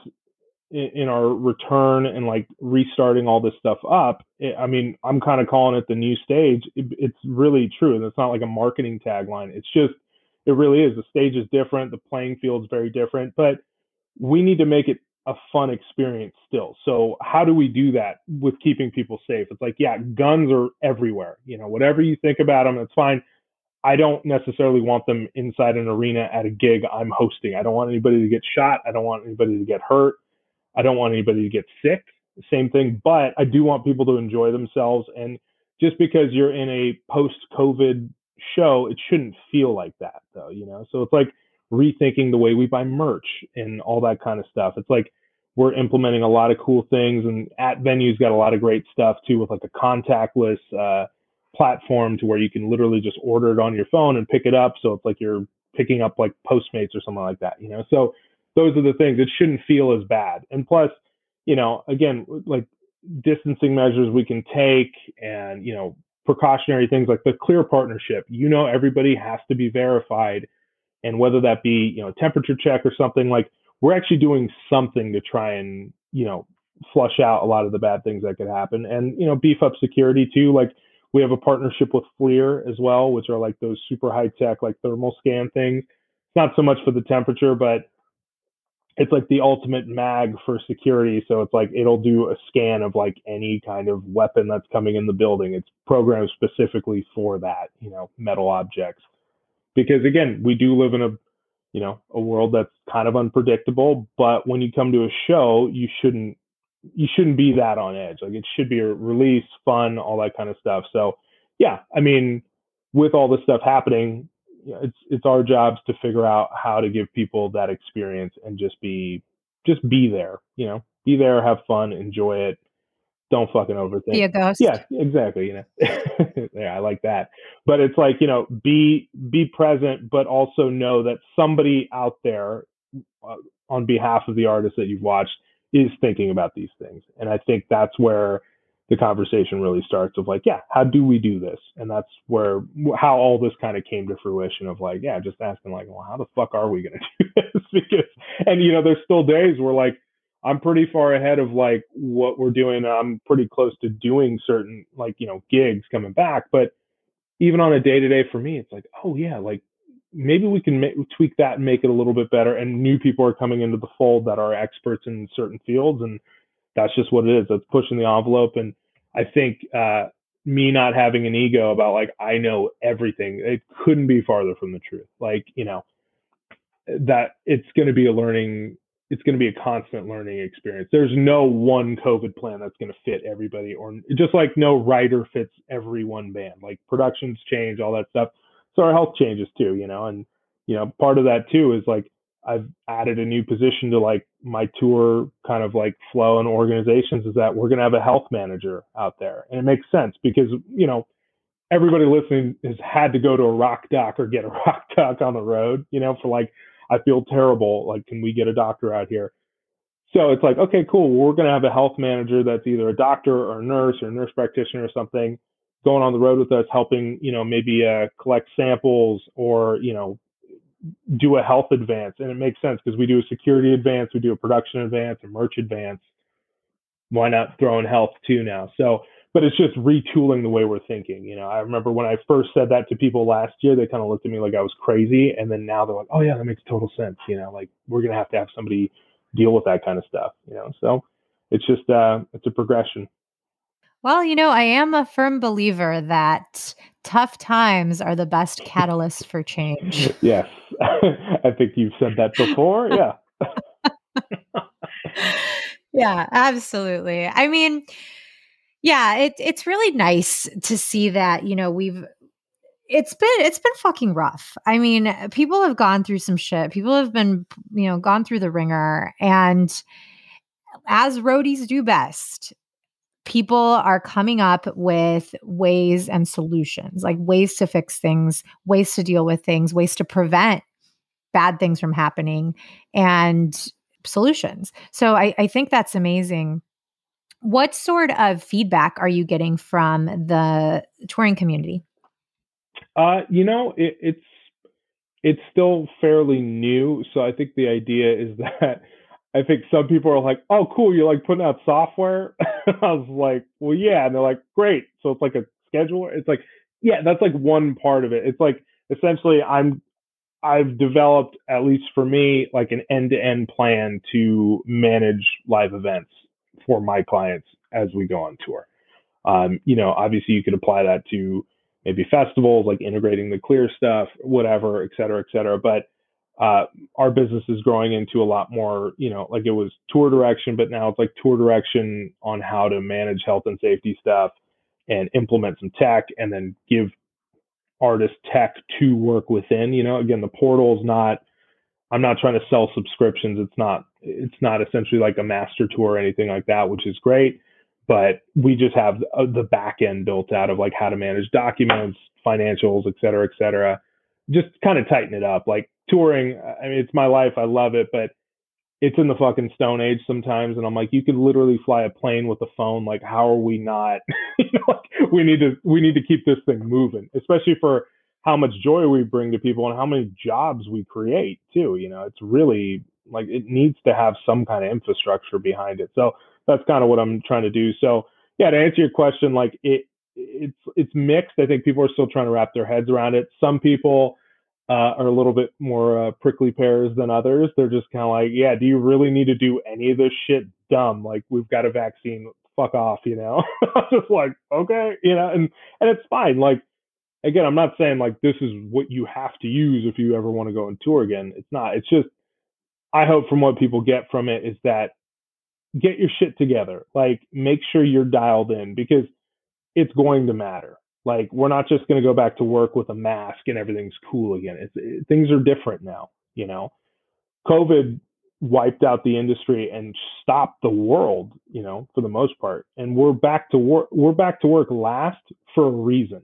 in our return and like restarting all this stuff up, I mean, I'm kind of calling it the new stage. It's really true. It's not like a marketing tagline. It's just, it really is. The stage is different. The playing field is very different, but we need to make it a fun experience still. So how do we do that with keeping people safe? It's like, yeah, guns are everywhere. Whatever you think about them, it's fine. I don't necessarily want them inside an arena at a gig I'm hosting. I don't want anybody to get shot. I don't want anybody to get hurt. I don't want anybody to get sick. Same thing, but I do want people to enjoy themselves. And just because you're in a post-COVID show, it shouldn't feel like that, though. So it's like rethinking the way we buy merch and all that kind of stuff. It's like we're implementing a lot of cool things, and At Venue's got a lot of great stuff too, with like a contactless platform to where you can literally just order it on your phone and pick it up. So it's like you're picking up like Postmates or something like that. So those are the things. It shouldn't feel as bad. And plus, again, like distancing measures we can take and, precautionary things like the Clear partnership, everybody has to be verified. And whether that be, a temperature check or something, like we're actually doing something to try and, flush out a lot of the bad things that could happen and, beef up security too. Like we have a partnership with FLIR as well, which are like those super high tech, like thermal scan things. It's not so much for the temperature, but it's like the ultimate mag for security. So it's like it'll do a scan of like any kind of weapon that's coming in the building. It's programmed specifically for that, metal objects. Because again, we do live in a world that's kind of unpredictable, but when you come to a show, you shouldn't be that on edge. Like it should be a release, fun, all that kind of stuff. So yeah, I mean, with all this stuff happening, it's our jobs to figure out how to give people that experience and just be there, be there, have fun, enjoy it. Don't fucking overthink. Be a ghost. Yeah, exactly. Yeah, I like that. But it's like, be present, but also know that somebody out there on behalf of the artist that you've watched is thinking about these things. And I think that's where the conversation really starts of like, yeah, how do we do this? And that's how all this kind of came to fruition of like, yeah, just asking like, well, how the fuck are we going to do because, and there's still days where like I'm pretty far ahead of like what we're doing. I'm pretty close to doing certain like, gigs coming back. But even on a day to day for me, it's like, oh yeah, like maybe we can tweak that and make it a little bit better. And new people are coming into the fold that are experts in certain fields. And that's just what it is. That's pushing the envelope. And I think, me not having an ego about like, I know everything, it couldn't be farther from the truth. Like, that it's going to be it's going to be a constant learning experience. There's no one COVID plan that's going to fit everybody, or just like no writer fits every one band. Like productions change, all that stuff. So our health changes too, and part of that too is like I've added a new position to like my tour kind of like flow and organizations, is that we're going to have a health manager out there. And it makes sense because, everybody listening has had to go to a rock doc or get a rock doc on the road, for like, I feel terrible. Like, can we get a doctor out here? So it's like, okay, cool. Well, we're going to have a health manager that's either a doctor or a nurse practitioner or something going on the road with us, helping, maybe collect samples or, do a health advance. And it makes sense because we do a security advance, we do a production advance, a merch advance. Why not throw in health too now? So, but it's just retooling the way we're thinking. I remember when I first said that to people last year, they kind of looked at me like I was crazy. And then now they're like, oh yeah, that makes total sense. Like we're going to have somebody deal with that kind of stuff, so it's just, it's a progression. Well, I am a firm believer that tough times are the best catalyst for change. Yes. I think you've said that before. Yeah. Yeah, absolutely. I mean, yeah, it's really nice to see that, it's been fucking rough. I mean, people have gone through some shit. People have been, gone through the ringer, and as roadies do best, people are coming up with ways and solutions, like ways to fix things, ways to deal with things, ways to prevent bad things from happening, and solutions. So I think that's amazing. What sort of feedback are you getting from the touring community? It's still fairly new. So I think the idea is that I think some people are like, oh, cool, you're like putting out software. I was like, well, yeah. And they're like, great. So it's like a scheduler. It's like, yeah, that's like one part of it. It's like essentially I've developed, at least for me, like an end-to-end plan to manage live events for my clients as we go on tour. Obviously you could apply that to maybe festivals, like integrating the clear stuff, whatever, et cetera, et cetera. But our business is growing into a lot more, like it was tour direction, but now it's like tour direction on how to manage health and safety stuff and implement some tech and then give artists tech to work within. Again, the portal is not, I'm not trying to sell subscriptions. It's not essentially like a master tour or anything like that, which is great. But we just have the back end built out of like how to manage documents, financials, et cetera, just kind of tighten it up. Like touring, I mean, it's my life. I love it, but it's in the fucking stone age sometimes. And I'm like, you could literally fly a plane with a phone. Like, how are we not, like we need to keep this thing moving, especially for how much joy we bring to people and how many jobs we create too. It's really like, it needs to have some kind of infrastructure behind it. So that's kind of what I'm trying to do. So yeah, to answer your question, like it's mixed. I think people are still trying to wrap their heads around it. Some people, are a little bit more prickly pears than others. They're just kind of like, yeah, do you really need to do any of this shit? Dumb. Like, we've got a vaccine. Fuck off, I'm just like, okay, and it's fine. Like, again, I'm not saying like this is what you have to use if you ever want to go on tour again. It's not. It's just, I hope from what people get from it is that get your shit together. Like, make sure you're dialed in because it's going to matter. Like, we're not just going to go back to work with a mask and everything's cool again. Things are different now. COVID wiped out the industry and stopped the world, for the most part. And we're back to work. We're back to work last for a reason,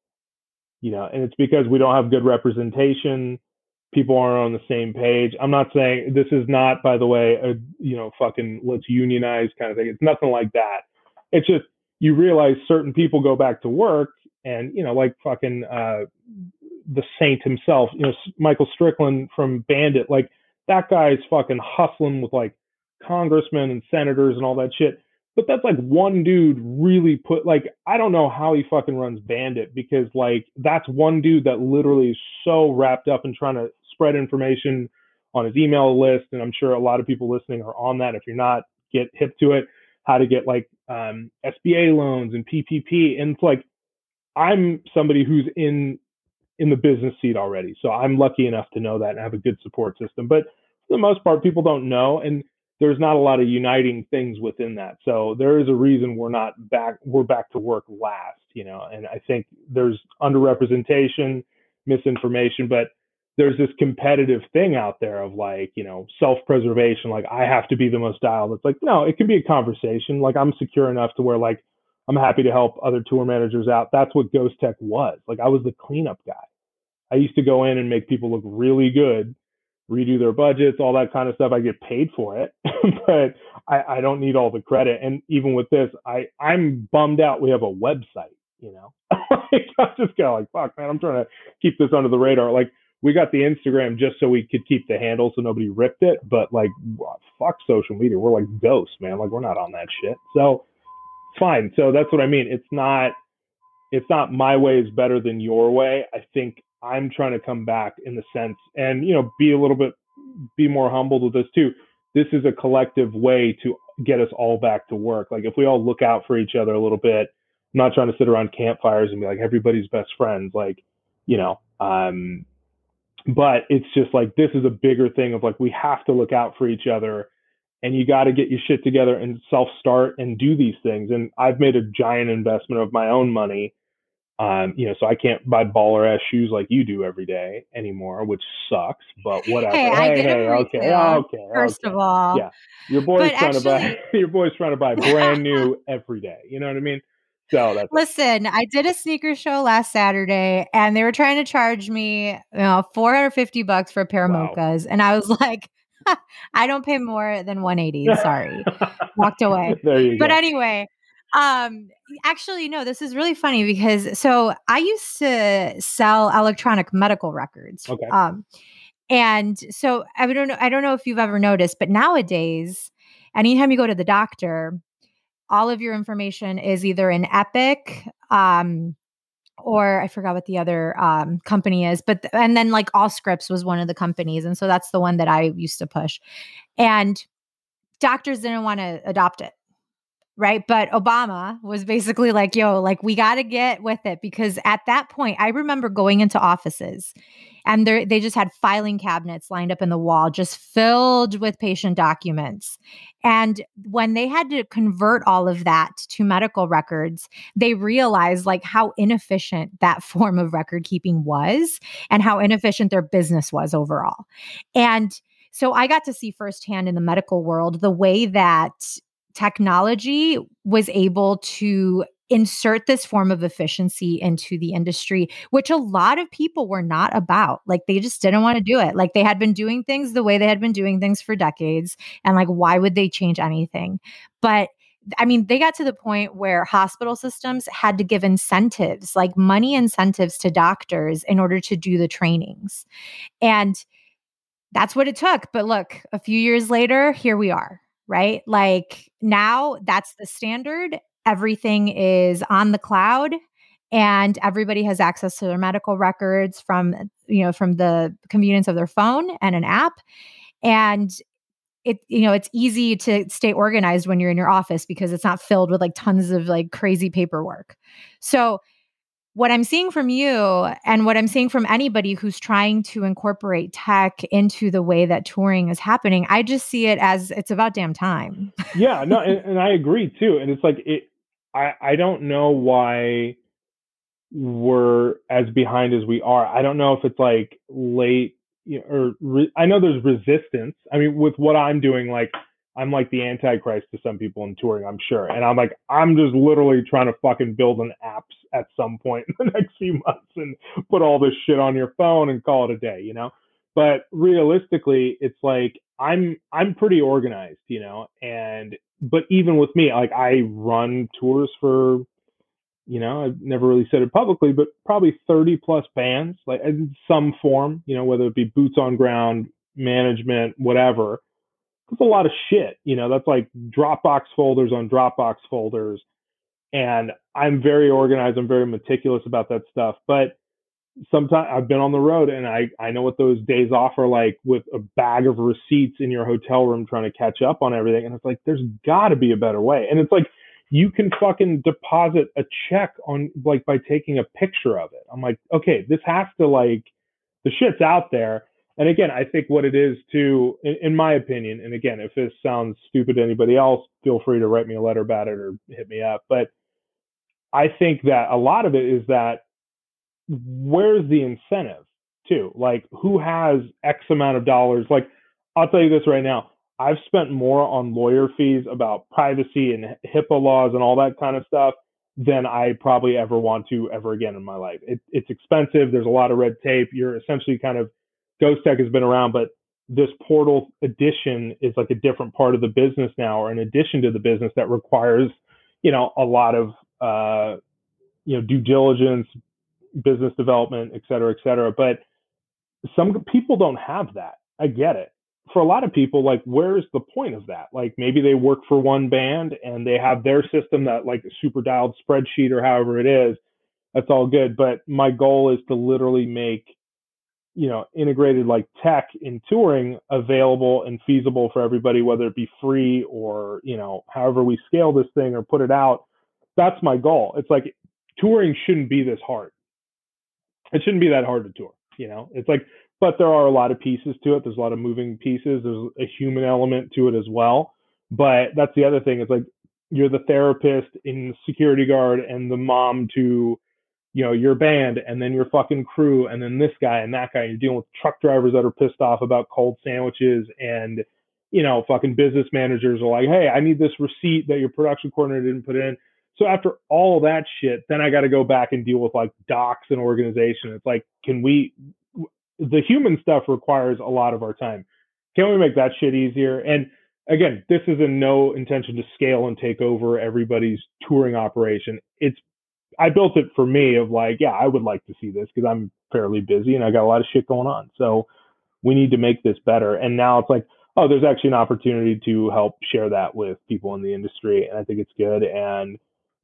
and it's because we don't have good representation. People aren't on the same page. I'm not saying this is not, by the way, fucking let's unionize kind of thing. It's nothing like that. It's just, you realize certain people go back to work and, like fucking the saint himself, Michael Strickland from Bandit, like that guy's fucking hustling with like congressmen and senators and all that shit. But that's like one dude really put like, I don't know how he fucking runs Bandit, because like that's one dude that literally is so wrapped up in trying to spread information on his email list. And I'm sure a lot of people listening are on that. If you're not, get hip to it. How to get like SBA loans and PPP. And it's like, I'm somebody who's in the business seat already. So I'm lucky enough to know that and have a good support system. But for the most part, people don't know, and there's not a lot of uniting things within that. So there is a reason we're back to work last, and I think there's underrepresentation, misinformation, but there's this competitive thing out there of like, self-preservation. Like I have to be the most dialed. It's like, no, it can be a conversation. Like I'm secure enough to where like I'm happy to help other tour managers out. That's what Ghost Tech was. Like I was the cleanup guy. I used to go in and make people look really good, redo their budgets, all that kind of stuff. I get paid for it, but I don't need all the credit. And even with this, I'm bummed out. We have a website. Like, I just go like, fuck, man, I'm trying to keep this under the radar. Like we got the Instagram just so we could keep the handle so nobody ripped it. But like, fuck social media. We're like ghosts, man. Like we're not on that shit. So fine. So that's what I mean. It's not my way is better than your way. I think I'm trying to come back in the sense and, be more humbled with this too. This is a collective way to get us all back to work. Like if we all look out for each other a little bit, I'm not trying to sit around campfires and be like everybody's best friends, like, but it's just like, this is a bigger thing of like, we have to look out for each other, and you got to get your shit together and self start and do these things. And I've made a giant investment of my own money, so I can't buy baller ass shoes like you do every day anymore, which sucks, but Hey, whatever. I Hey, get them hey, okay, retail, okay, first okay. of all. Yeah. Your boy's But trying to buy actually, your boy's trying to buy brand new every day. You know what I mean? So that's it. listen, I did a sneaker show last Saturday and they were trying to charge me, $450 for a pair of Wow. mochas. And I was like, I don't pay more than 180. Sorry. Walked away. There you But go. anyway, um, actually, no, this is really funny because so I used to sell electronic medical records. Okay. And so I don't know if you've ever noticed, but nowadays, anytime you go to the doctor, all of your information is either in Epic, or I forgot what the other company is, but and then like Allscripts was one of the companies, and so that's the one that I used to push. And doctors didn't want to adopt it. Right. But Obama was basically like, yo, like we got to get with it, because at that point, I remember going into offices and they just had filing cabinets lined up in the wall, just filled with patient documents. And when they had to convert all of that to medical records, they realized like how inefficient that form of record keeping was and how inefficient their business was overall. And so I got to see firsthand in the medical world the way that technology was able to insert this form of efficiency into the industry, which a lot of people were not about. Like they just didn't want to do it. Like they had been doing things the way they had been doing things for decades. And like, why would they change anything? But I mean, they got to the point where hospital systems had to give incentives, like money incentives to doctors in order to do the trainings. And that's what it took. But look, a few years later, here we are, right? Like now that's the standard. Everything is on the cloud and everybody has access to their medical records from the convenience of their phone and an app. And it's easy to stay organized when you're in your office because it's not filled with like tons of like crazy paperwork. So what I'm seeing from you and what I'm seeing from anybody who's trying to incorporate tech into the way that touring is happening, I just see it as it's about damn time. Yeah, no, and I agree too. And it's like I don't know why we're as behind as we are. I don't know if it's like late, I know there's resistance. I mean, with what I'm doing, like I'm like the antichrist to some people in touring, I'm sure. And I'm just literally trying to fucking build an app at some point in the next few months and put all this shit on your phone and call it a day. But realistically, it's like I'm pretty organized, and but even with me, like I run tours for, I've never really said it publicly, but probably 30 plus bands, like in some form, whether it be boots on ground, management, whatever. That's a lot of shit. That's like Dropbox folders on Dropbox folders. And I'm very organized. I'm very meticulous about that stuff. But sometimes I've been on the road and I know what those days off are like with a bag of receipts in your hotel room trying to catch up on everything. And it's like, there's got to be a better way. And it's like, you can fucking deposit a check on like by taking a picture of it. I'm like, okay, this has to like, the shit's out there. And again, I think what it is too, in my opinion, and again, if this sounds stupid to anybody else, feel free to write me a letter about it or hit me up. But I think that a lot of it is that where's the incentive too? Like, who has X amount of dollars? Like, I'll tell you this right now. I've spent more on lawyer fees about privacy and HIPAA laws and all that kind of stuff than I probably ever want to ever again in my life. It's expensive. There's a lot of red tape. You're essentially kind of, Ghost Tech has been around, but this portal addition is like a different part of the business now, or an addition to the business that requires, a lot of, due diligence, business development, et cetera, et cetera. But some people don't have that. I get it. For a lot of people, like, where's the point of that? Like, maybe they work for one band and they have their system that like a super dialed spreadsheet or however it is. That's all good. But my goal is to literally make, integrated like tech in touring available and feasible for everybody, whether it be free or, however we scale this thing or put it out. That's my goal. It's like touring shouldn't be this hard. It shouldn't be that hard to tour. It's like, but there are a lot of pieces to it. There's a lot of moving pieces. There's a human element to it as well. But that's the other thing. It's like, you're the therapist in the security guard and the mom to, your band, and then your fucking crew, and then this guy and that guy. You're dealing with truck drivers that are pissed off about cold sandwiches, and, fucking business managers are like, hey, I need this receipt that your production coordinator didn't put in. So after all that shit, then I got to go back and deal with like docs and organization. It's like, the human stuff requires a lot of our time. Can we make that shit easier? And again, this is in no intention to scale and take over everybody's touring operation. I built it for me of like, yeah, I would like to see this because I'm fairly busy and I got a lot of shit going on. So we need to make this better. And now it's like, oh, there's actually an opportunity to help share that with people in the industry. And I think it's good. And,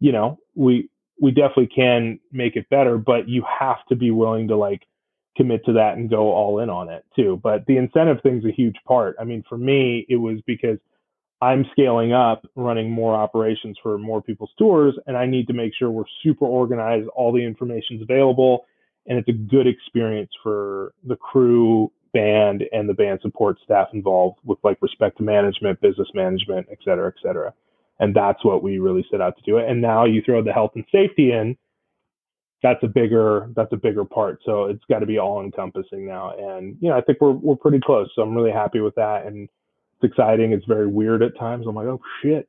we definitely can make it better, but you have to be willing to like commit to that and go all in on it too. But the incentive thing's a huge part. I mean, for me, it was because I'm scaling up, running more operations for more people's tours, and I need to make sure we're super organized, all the information's available, and it's a good experience for the crew, band, and the band support staff involved with like respect to management, business management, et cetera, et cetera. And that's what we really set out to do. And now you throw the health and safety in, that's a bigger part. So it's got to be all encompassing now. And, I think we're pretty close. So I'm really happy with that. And it's exciting. It's very weird at times. I'm like, oh shit,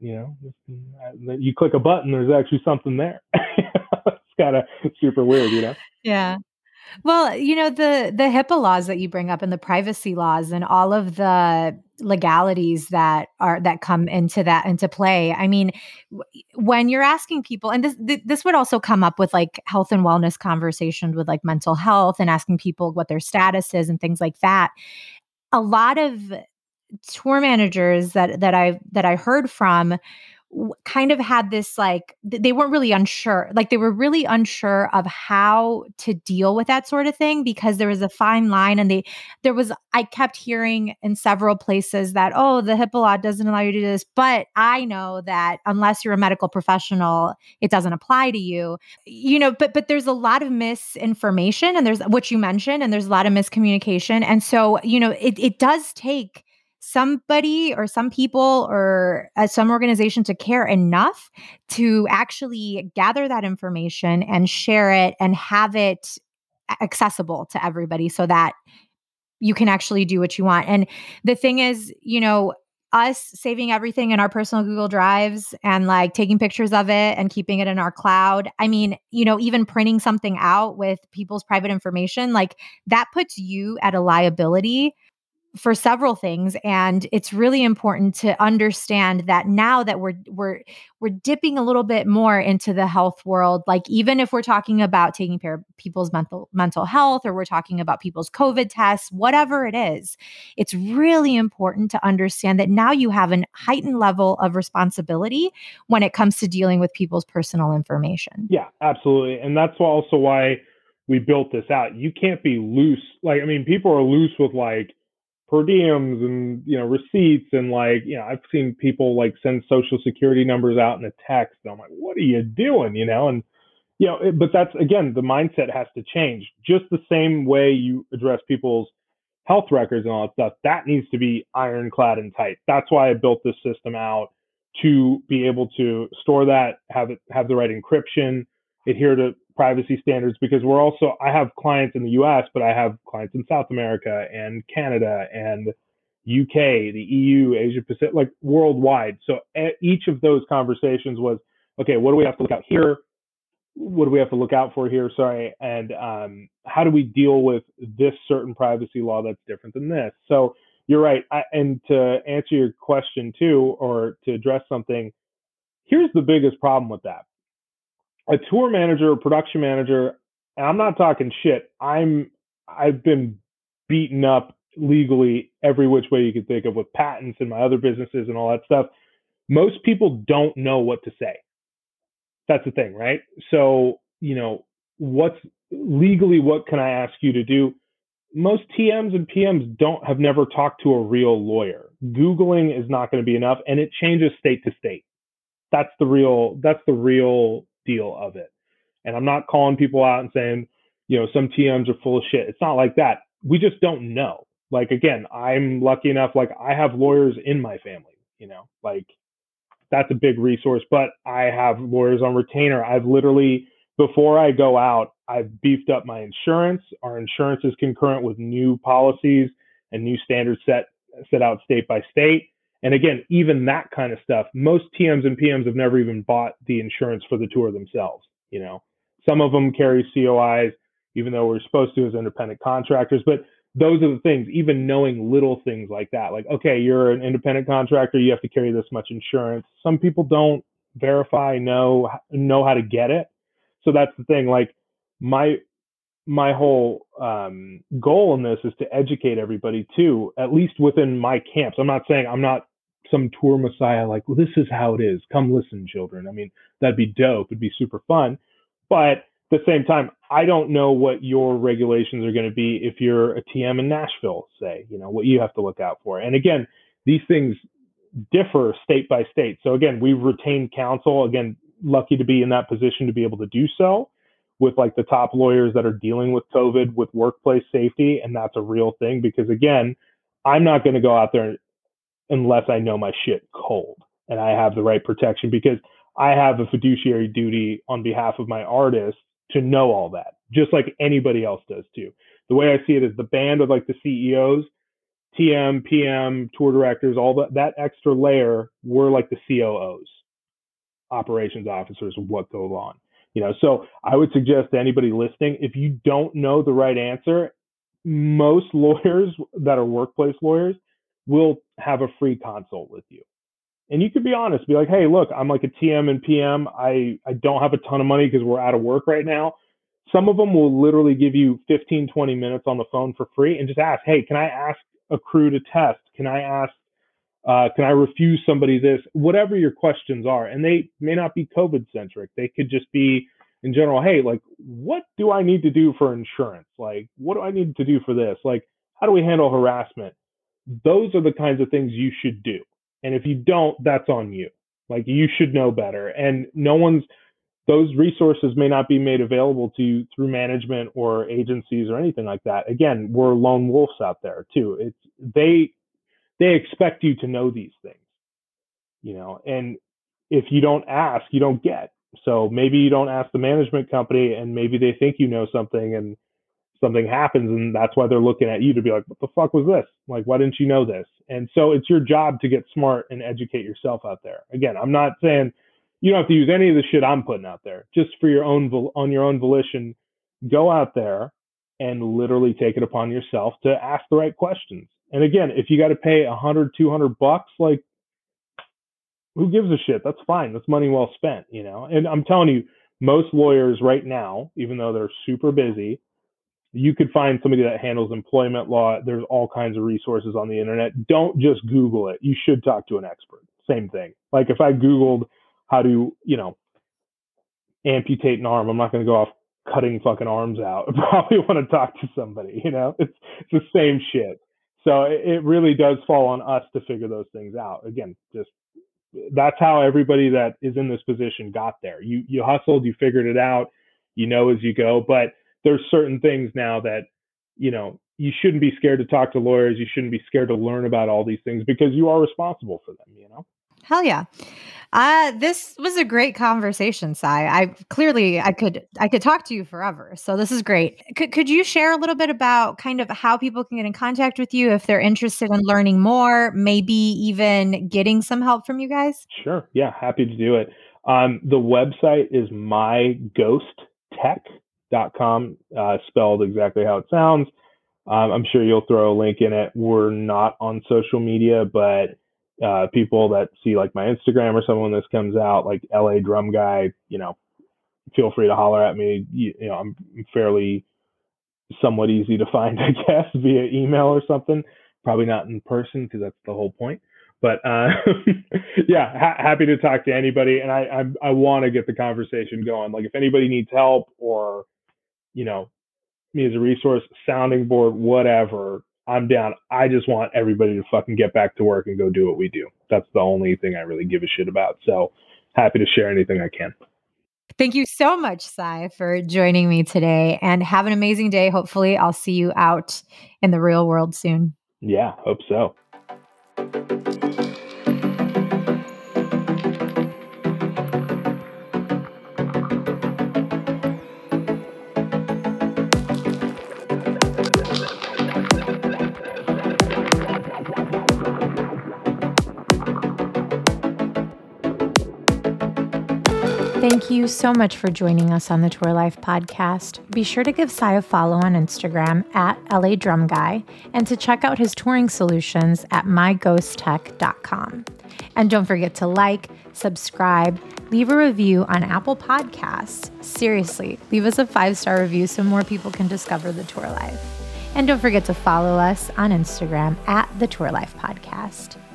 you click a button, there's actually something there. It's kind of super weird. Yeah. Well, the HIPAA laws that you bring up and the privacy laws and all of the legalities that come into play. I mean, when you're asking people, and this would also come up with like health and wellness conversations with like mental health and asking people what their status is and things like that. A lot of tour managers that I heard from kind of had this like they weren't really unsure, like they were really unsure of how to deal with that sort of thing because there was a fine line, and I kept hearing in several places that, oh, the HIPAA law doesn't allow you to do this, but I know that unless you're a medical professional, it doesn't apply to you, but there's a lot of misinformation, and there's what you mentioned, and there's a lot of miscommunication, and so it does take somebody or some people or some organization to care enough to actually gather that information and share it and have it accessible to everybody so that you can actually do what you want. And the thing is, us saving everything in our personal Google Drives and like taking pictures of it and keeping it in our cloud. I mean, even printing something out with people's private information, like that puts you at a liability for several things, and it's really important to understand that now that we're dipping a little bit more into the health world, like even if we're talking about taking care of people's mental health, or we're talking about people's COVID tests, whatever it is, it's really important to understand that now you have a heightened level of responsibility when it comes to dealing with people's personal information. Yeah, absolutely. And that's also why we built this out. You can't be loose. Like, I mean, people are loose with like per diems and, receipts. And like, I've seen people like send social security numbers out in a text. And I'm like, what are you doing? And, but that's, again, the mindset has to change. Just the same way you address people's health records and all that stuff, that needs to be ironclad and tight. That's why I built this system out, to be able to store that, have the right encryption, adhere to privacy standards, because I have clients in the US, but I have clients in South America and Canada and UK, the EU, Asia Pacific, like worldwide. So each of those conversations was, okay, what do we have to look out here? What do we have to look out for here? Sorry. And how do we deal with this certain privacy law that's different than this? So you're right. And to answer your question too, or to address something, here's the biggest problem with that. A tour manager or production manager, and I'm not talking shit, I've been beaten up legally every which way you could think of, with patents and my other businesses and all that stuff. Most people don't know what to say. That's the thing, right? So, what's legally, what can I ask you to do? Most TMs and PMs have never talked to a real lawyer. Googling is not going to be enough, and it changes state to state. That's the real deal of it. And I'm not calling people out and saying, some TMs are full of shit. It's not like that. We just don't know. Like, again, I'm lucky enough, like I have lawyers in my family, like that's a big resource, but I have lawyers on retainer. I've literally, before I go out, I've beefed up my insurance. Our insurance is concurrent with new policies and new standards set out state by state. And again, even that kind of stuff, most TMs and PMs have never even bought the insurance for the tour themselves. Some of them carry COIs, even though we're supposed to as independent contractors. But those are the things, even knowing little things like that. Like, okay, you're an independent contractor, you have to carry this much insurance. Some people don't verify, know how to get it. So that's the thing. Like my whole goal in this is to educate everybody too, at least within my camps. I'm not saying I'm not some tour messiah, like, well, this is how it is. Come listen, children. I mean, that'd be dope. It'd be super fun. But at the same time, I don't know what your regulations are going to be if you're a TM in Nashville, say, what you have to look out for. And again, these things differ state by state. So again, we've retained counsel, again, lucky to be in that position to be able to do so, with like the top lawyers that are dealing with COVID, with workplace safety. And that's a real thing, because again, I'm not going to go out there unless I know my shit cold and I have the right protection, because I have a fiduciary duty on behalf of my artists to know all that, just like anybody else does too. The way I see it is the band of like the CEOs, TM, PM, tour directors, all that extra layer, we're like the COOs, operations officers of what goes on. So I would suggest to anybody listening, if you don't know the right answer, most lawyers that are workplace lawyers will have a free consult with you. And you could be honest, be like, hey, look, I'm like a TM and PM. I don't have a ton of money because we're out of work right now. Some of them will literally give you 15, 20 minutes on the phone for free and just ask, hey, can I ask a crew to test? Can I refuse somebody this? Whatever your questions are. And they may not be COVID centric. They could just be in general, hey, like, what do I need to do for insurance? Like, what do I need to do for this? Like, how do we handle harassment? Those are the kinds of things you should do. And if you don't, that's on you. Like, you should know better. And those resources may not be made available to you through management or agencies or anything like that. Again, we're lone wolves out there too. They expect you to know these things, and if you don't ask, you don't get. So maybe you don't ask the management company, and maybe they think you know something, and something happens, and that's why they're looking at you to be like, what the fuck was this? Like, why didn't you know this? And so it's your job to get smart and educate yourself out there. Again, I'm not saying you don't have to use any of the shit I'm putting out there. Just for on your own volition, go out there and literally take it upon yourself to ask the right questions. And again, if you got to pay $100-200, like, who gives a shit? That's fine. That's money well spent, you know? And I'm telling you, most lawyers right now, even though they're super busy, you could find somebody that handles employment law. There's all kinds of resources on the internet. Don't just Google it. You should talk to an expert. Same thing. Like if I Googled how to, amputate an arm, I'm not going to go off cutting fucking arms out. I probably want to talk to somebody, It's the same shit. So it really does fall on us to figure those things out. Again, just that's how everybody that is in this position got there. You hustled, you figured it out, as you go. But there's certain things now that, you shouldn't be scared to talk to lawyers. You shouldn't be scared to learn about all these things because you are responsible for them, Hell yeah. This was a great conversation, Cy. I could talk to you forever. So this is great. Could you share a little bit about kind of how people can get in contact with you if they're interested in learning more, maybe even getting some help from you guys? Sure. Yeah. Happy to do it. The website is myghosttech.com, spelled exactly how it sounds. I'm sure you'll throw a link in it. We're not on social media, but people that see like my Instagram or something when this comes out, like LA Drum Guy, feel free to holler at me. I'm fairly somewhat easy to find, I guess, via email or something. Probably not in person because that's the whole point. But yeah, happy to talk to anybody. And I want to get the conversation going. Like if anybody needs help or, me as a resource, sounding board, whatever, I'm down. I just want everybody to fucking get back to work and go do what we do. That's the only thing I really give a shit about. So happy to share anything I can. Thank you so much, Cy, for joining me today, and have an amazing day. Hopefully I'll see you out in the real world soon. Yeah, hope so. Thank you so much for joining us on the Tour Life podcast. Be sure to give Cy a follow on Instagram at LA Drum Guy and to check out his touring solutions at myghosttech.com. And don't forget to like, subscribe, leave a review on Apple Podcasts. Seriously, leave us a 5-star review so more people can discover the Tour Life. And don't forget to follow us on Instagram at the Tour Life Podcast.